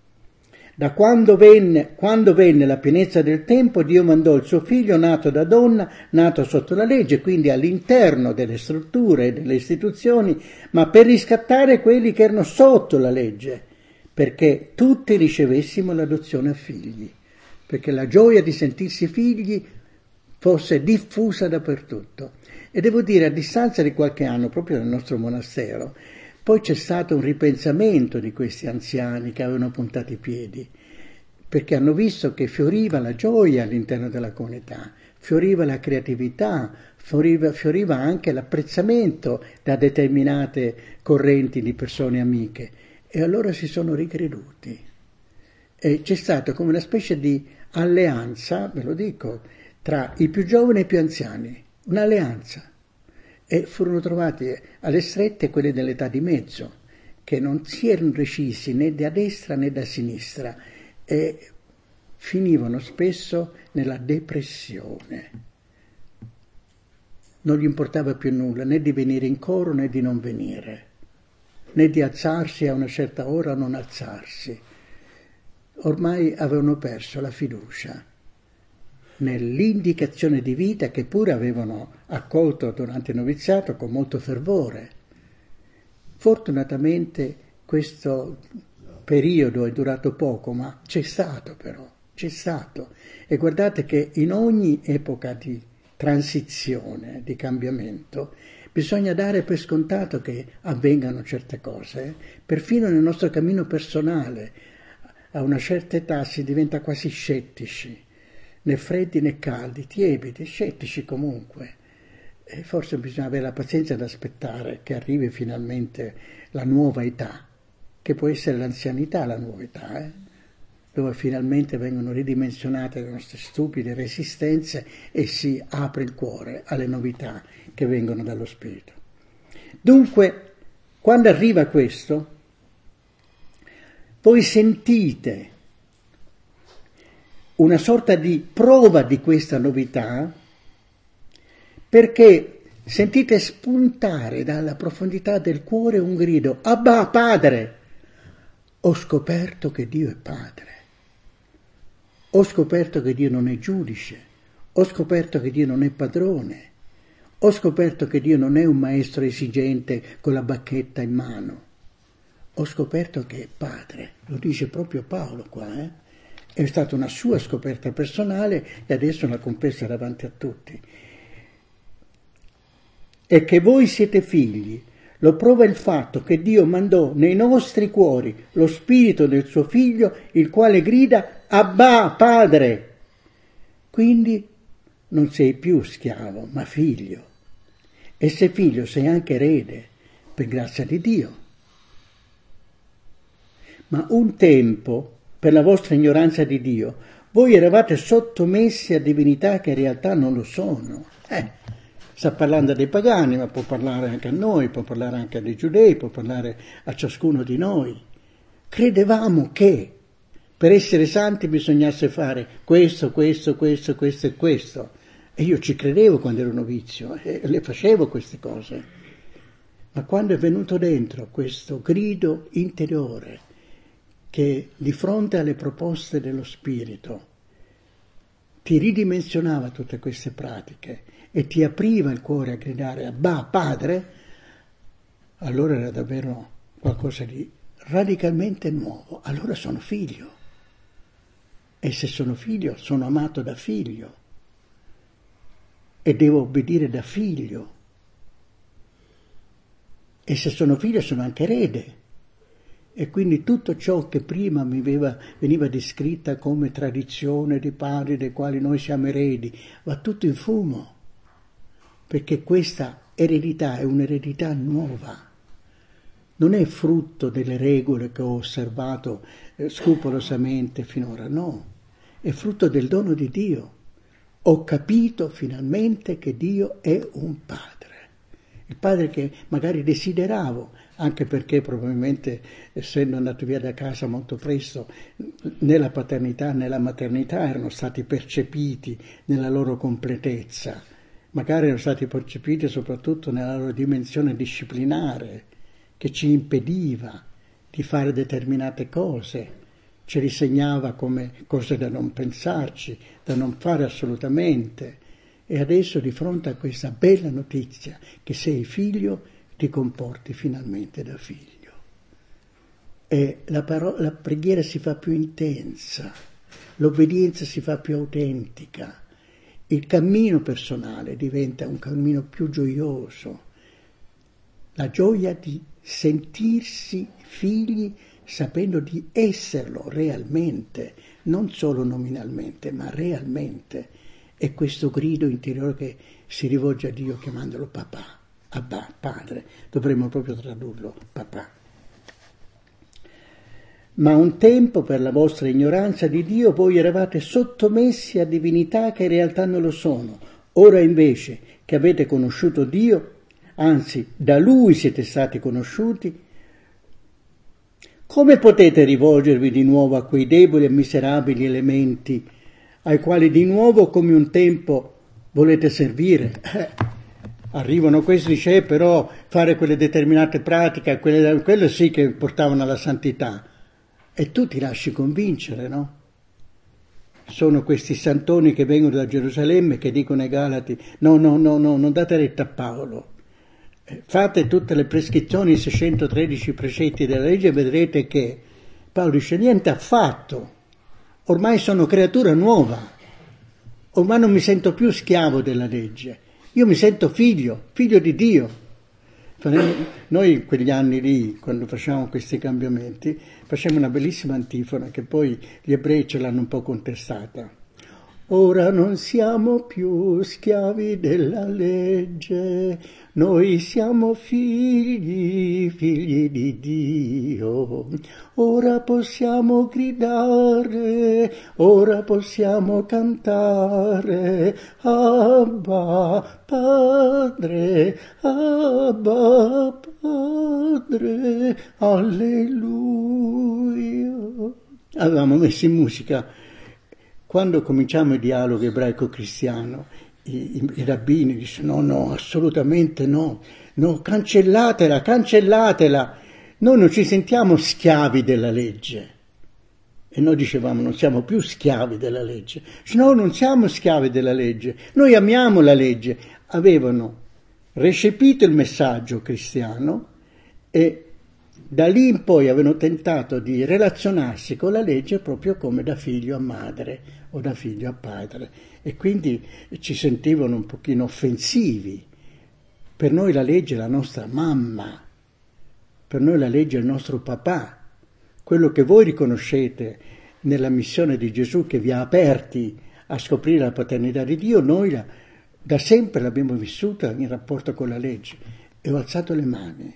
Da quando venne la pienezza del tempo, Dio mandò il suo figlio nato da donna, nato sotto la legge, quindi all'interno delle strutture e delle istituzioni, ma per riscattare quelli che erano sotto la legge, perché tutti ricevessimo l'adozione a figli, perché la gioia di sentirsi figli fosse diffusa dappertutto. E devo dire, a distanza di qualche anno, proprio nel nostro monastero, poi c'è stato un ripensamento di questi anziani che avevano puntato i piedi, perché hanno visto che fioriva la gioia all'interno della comunità, fioriva la creatività, fioriva anche l'apprezzamento da determinate correnti di persone amiche, e allora si sono ricreduti. E c'è stata come una specie di alleanza, ve lo dico, tra i più giovani e i più anziani, un'alleanza. E furono trovati alle strette quelli dell'età di mezzo, che non si erano decisi né da destra né da sinistra e finivano spesso nella depressione. Non gli importava più nulla, né di venire in coro né di non venire, né di alzarsi a una certa ora o non alzarsi. Ormai avevano perso la fiducia. nell'indicazione di vita che pure avevano accolto durante il noviziato con molto fervore. Fortunatamente questo periodo è durato poco, ma c'è stato però, c'è stato. E guardate che in ogni epoca di transizione, di cambiamento, bisogna dare per scontato che avvengano certe cose. Perfino nel nostro cammino personale, a una certa età si diventa quasi scettici, né freddi né caldi, tiepidi, scettici comunque. E forse bisogna avere la pazienza di aspettare che arrivi finalmente la nuova età, che può essere l'anzianità la nuova età, dove finalmente vengono ridimensionate le nostre stupide resistenze e si apre il cuore alle novità che vengono dallo Spirito. Dunque, quando arriva questo, voi sentite una sorta di prova di questa novità, perché sentite spuntare dalla profondità del cuore un grido: Abba, Padre! Ho scoperto che Dio è Padre. Ho scoperto che Dio non è giudice. Ho scoperto che Dio non è padrone. Ho scoperto che Dio non è un maestro esigente con la bacchetta in mano. Ho scoperto che è Padre. Lo dice proprio Paolo qua, È stata una sua scoperta personale e adesso la confessa davanti a tutti. E che voi siete figli. Lo prova il fatto che Dio mandò nei nostri cuori lo spirito del suo figlio, il quale grida Abba, Padre. Quindi non sei più schiavo, ma figlio. E se figlio sei anche erede, per grazia di Dio. Ma un tempo, per la vostra ignoranza di Dio, voi eravate sottomessi a divinità che in realtà non lo sono. Sta parlando dei pagani, ma può parlare anche a noi, può parlare anche dei giudei, può parlare a ciascuno di noi. Credevamo che per essere santi bisognasse fare questo, questo, questo, questo e questo. E io ci credevo quando ero novizio e le facevo queste cose. Ma quando è venuto dentro questo grido interiore che di fronte alle proposte dello Spirito ti ridimensionava tutte queste pratiche e ti apriva il cuore a gridare Abba, Padre, allora era davvero qualcosa di radicalmente nuovo. Allora sono figlio. E se sono figlio, sono amato da figlio. E devo obbedire da figlio. E se sono figlio, sono anche erede. E quindi tutto ciò che prima mi veniva descritta come tradizione dei padri dei quali noi siamo eredi, va tutto in fumo. Perché questa eredità è un'eredità nuova, non è frutto delle regole che ho osservato scrupolosamente finora, no, è frutto del dono di Dio. Ho capito finalmente che Dio è un Padre, il Padre che magari desideravo, anche perché probabilmente essendo andato via da casa molto presto, né la paternità né la maternità erano stati percepiti nella loro completezza. Magari erano stati percepiti soprattutto nella loro dimensione disciplinare, che ci impediva di fare determinate cose, ci risegnava come cose da non pensarci, da non fare assolutamente. E adesso di fronte a questa bella notizia che sei figlio, ti comporti finalmente da figlio. E la preghiera si fa più intensa, l'obbedienza si fa più autentica. Il cammino personale diventa un cammino più gioioso, la gioia di sentirsi figli sapendo di esserlo realmente, non solo nominalmente, ma realmente. E questo grido interiore che si rivolge a Dio chiamandolo papà, Abba, Padre, dovremmo proprio tradurlo, papà. Ma un tempo, per la vostra ignoranza di Dio, voi eravate sottomessi a divinità che in realtà non lo sono. Ora invece che avete conosciuto Dio, anzi da Lui siete stati conosciuti, come potete rivolgervi di nuovo a quei deboli e miserabili elementi ai quali di nuovo come un tempo volete servire? Arrivano questi, dice, però fare quelle determinate pratiche, quelle sì che portavano alla santità. E tu ti lasci convincere, no? sono questi santoni che vengono da Gerusalemme che dicono ai Galati no, non date retta a Paolo, fate tutte le prescrizioni, i 613 precetti della legge e vedrete che Paolo dice niente affatto, ormai sono creatura nuova, ormai non mi sento più schiavo della legge, io mi sento figlio di Dio. Noi in quegli anni lì, quando facevamo questi cambiamenti, facevamo una bellissima antifona che poi gli ebrei ce l'hanno un po' contestata. Ora non siamo più schiavi della legge, noi siamo figli di Dio. Ora possiamo gridare, ora possiamo cantare, Abba Padre, Abba Padre, alleluia. Avevamo messo in musica. Quando cominciamo il dialogo ebraico-cristiano, i rabbini dicono no, assolutamente no, cancellatela. Noi non ci sentiamo schiavi della legge. E noi dicevamo non siamo più schiavi della legge. No, non siamo schiavi della legge, noi amiamo la legge. Avevano recepito il messaggio cristiano e da lì in poi avevano tentato di relazionarsi con la legge proprio come da figlio a madre o da figlio a padre e quindi ci sentivano un pochino offensivi. Per noi la legge è la nostra mamma, per noi la legge è il nostro papà, quello che voi riconoscete nella missione di Gesù che vi ha aperti a scoprire la paternità di Dio, noi da sempre l'abbiamo vissuta in rapporto con la legge e ho alzato le mani.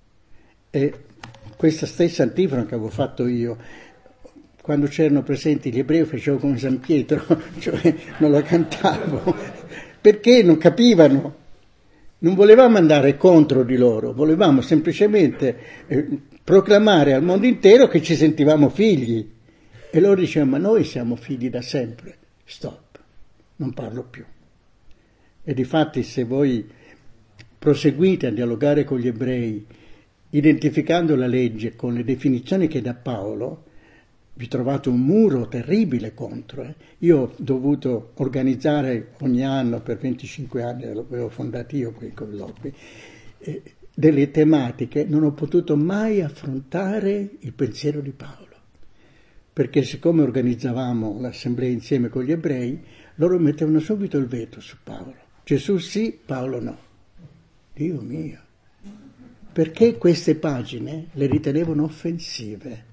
E questa stessa antifona che avevo fatto io, quando c'erano presenti gli ebrei facevo come San Pietro, cioè non la cantavo, perché non capivano, non volevamo andare contro di loro, volevamo semplicemente proclamare al mondo intero che ci sentivamo figli. E loro dicevano, ma noi siamo figli da sempre, stop, non parlo più. E difatti se voi proseguite a dialogare con gli ebrei, identificando la legge con le definizioni che dà Paolo, vi trovate un muro terribile contro. Io ho dovuto organizzare ogni anno, per 25 anni, l'avevo fondato io quei colloqui, delle tematiche, non ho potuto mai affrontare il pensiero di Paolo, perché siccome organizzavamo l'assemblea insieme con gli ebrei, loro mettevano subito il veto su Paolo. Gesù sì, Paolo no. Dio mio! Perché queste pagine le ritenevano offensive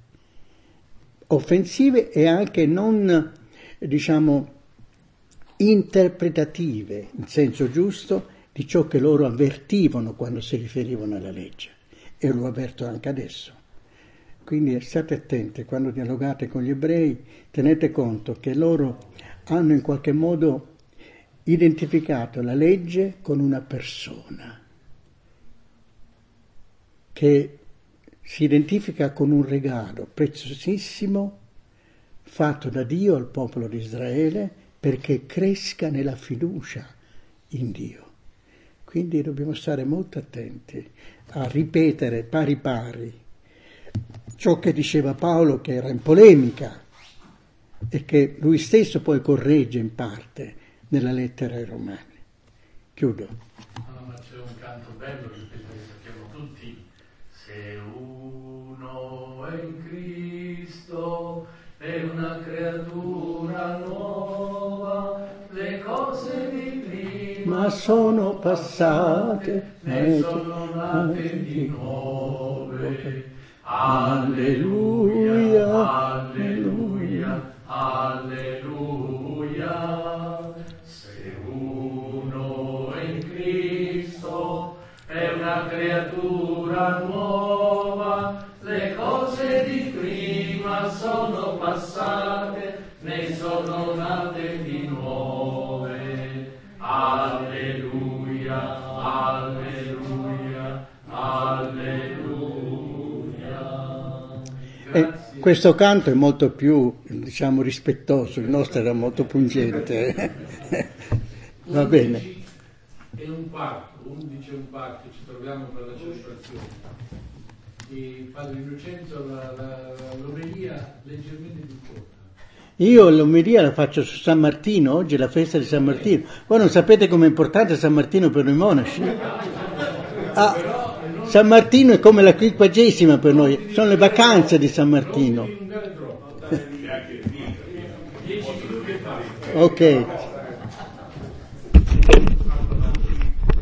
e anche non, interpretative, in senso giusto, di ciò che loro avvertivano quando si riferivano alla legge. E lo avverto anche adesso. Quindi state attenti, quando dialogate con gli ebrei, tenete conto che loro hanno in qualche modo identificato la legge con una persona che si identifica con un regalo preziosissimo fatto da Dio al popolo di Israele perché cresca nella fiducia in Dio. Quindi dobbiamo stare molto attenti a ripetere pari pari ciò che diceva Paolo, che era in polemica e che lui stesso poi corregge in parte nella lettera ai Romani. Chiudo. Ma c'è un canto bello che sappiamo tutti. Se uno è in Cristo è una creatura nuova, le cose di prima sono passate, ne sono nate di nuove. Alleluia, alleluia, alleluia. Se uno è in Cristo è una creatura nuova, le cose di prima sono passate, ne sono nate di nuove. Alleluia, alleluia, alleluia. Questo canto è molto più, rispettoso, il nostro era molto pungente. Va bene. E un quarto, 11 e un quarto, ci troviamo per la celebrazione. E Padre Innocenzo l'omelia leggermente più corta. Io l'omelia la faccio su San Martino, oggi è la festa di San Martino. Voi non sapete com'è importante San Martino per noi monaci? San Martino è come la 50ª per noi, sono le vacanze di San Martino. Ok.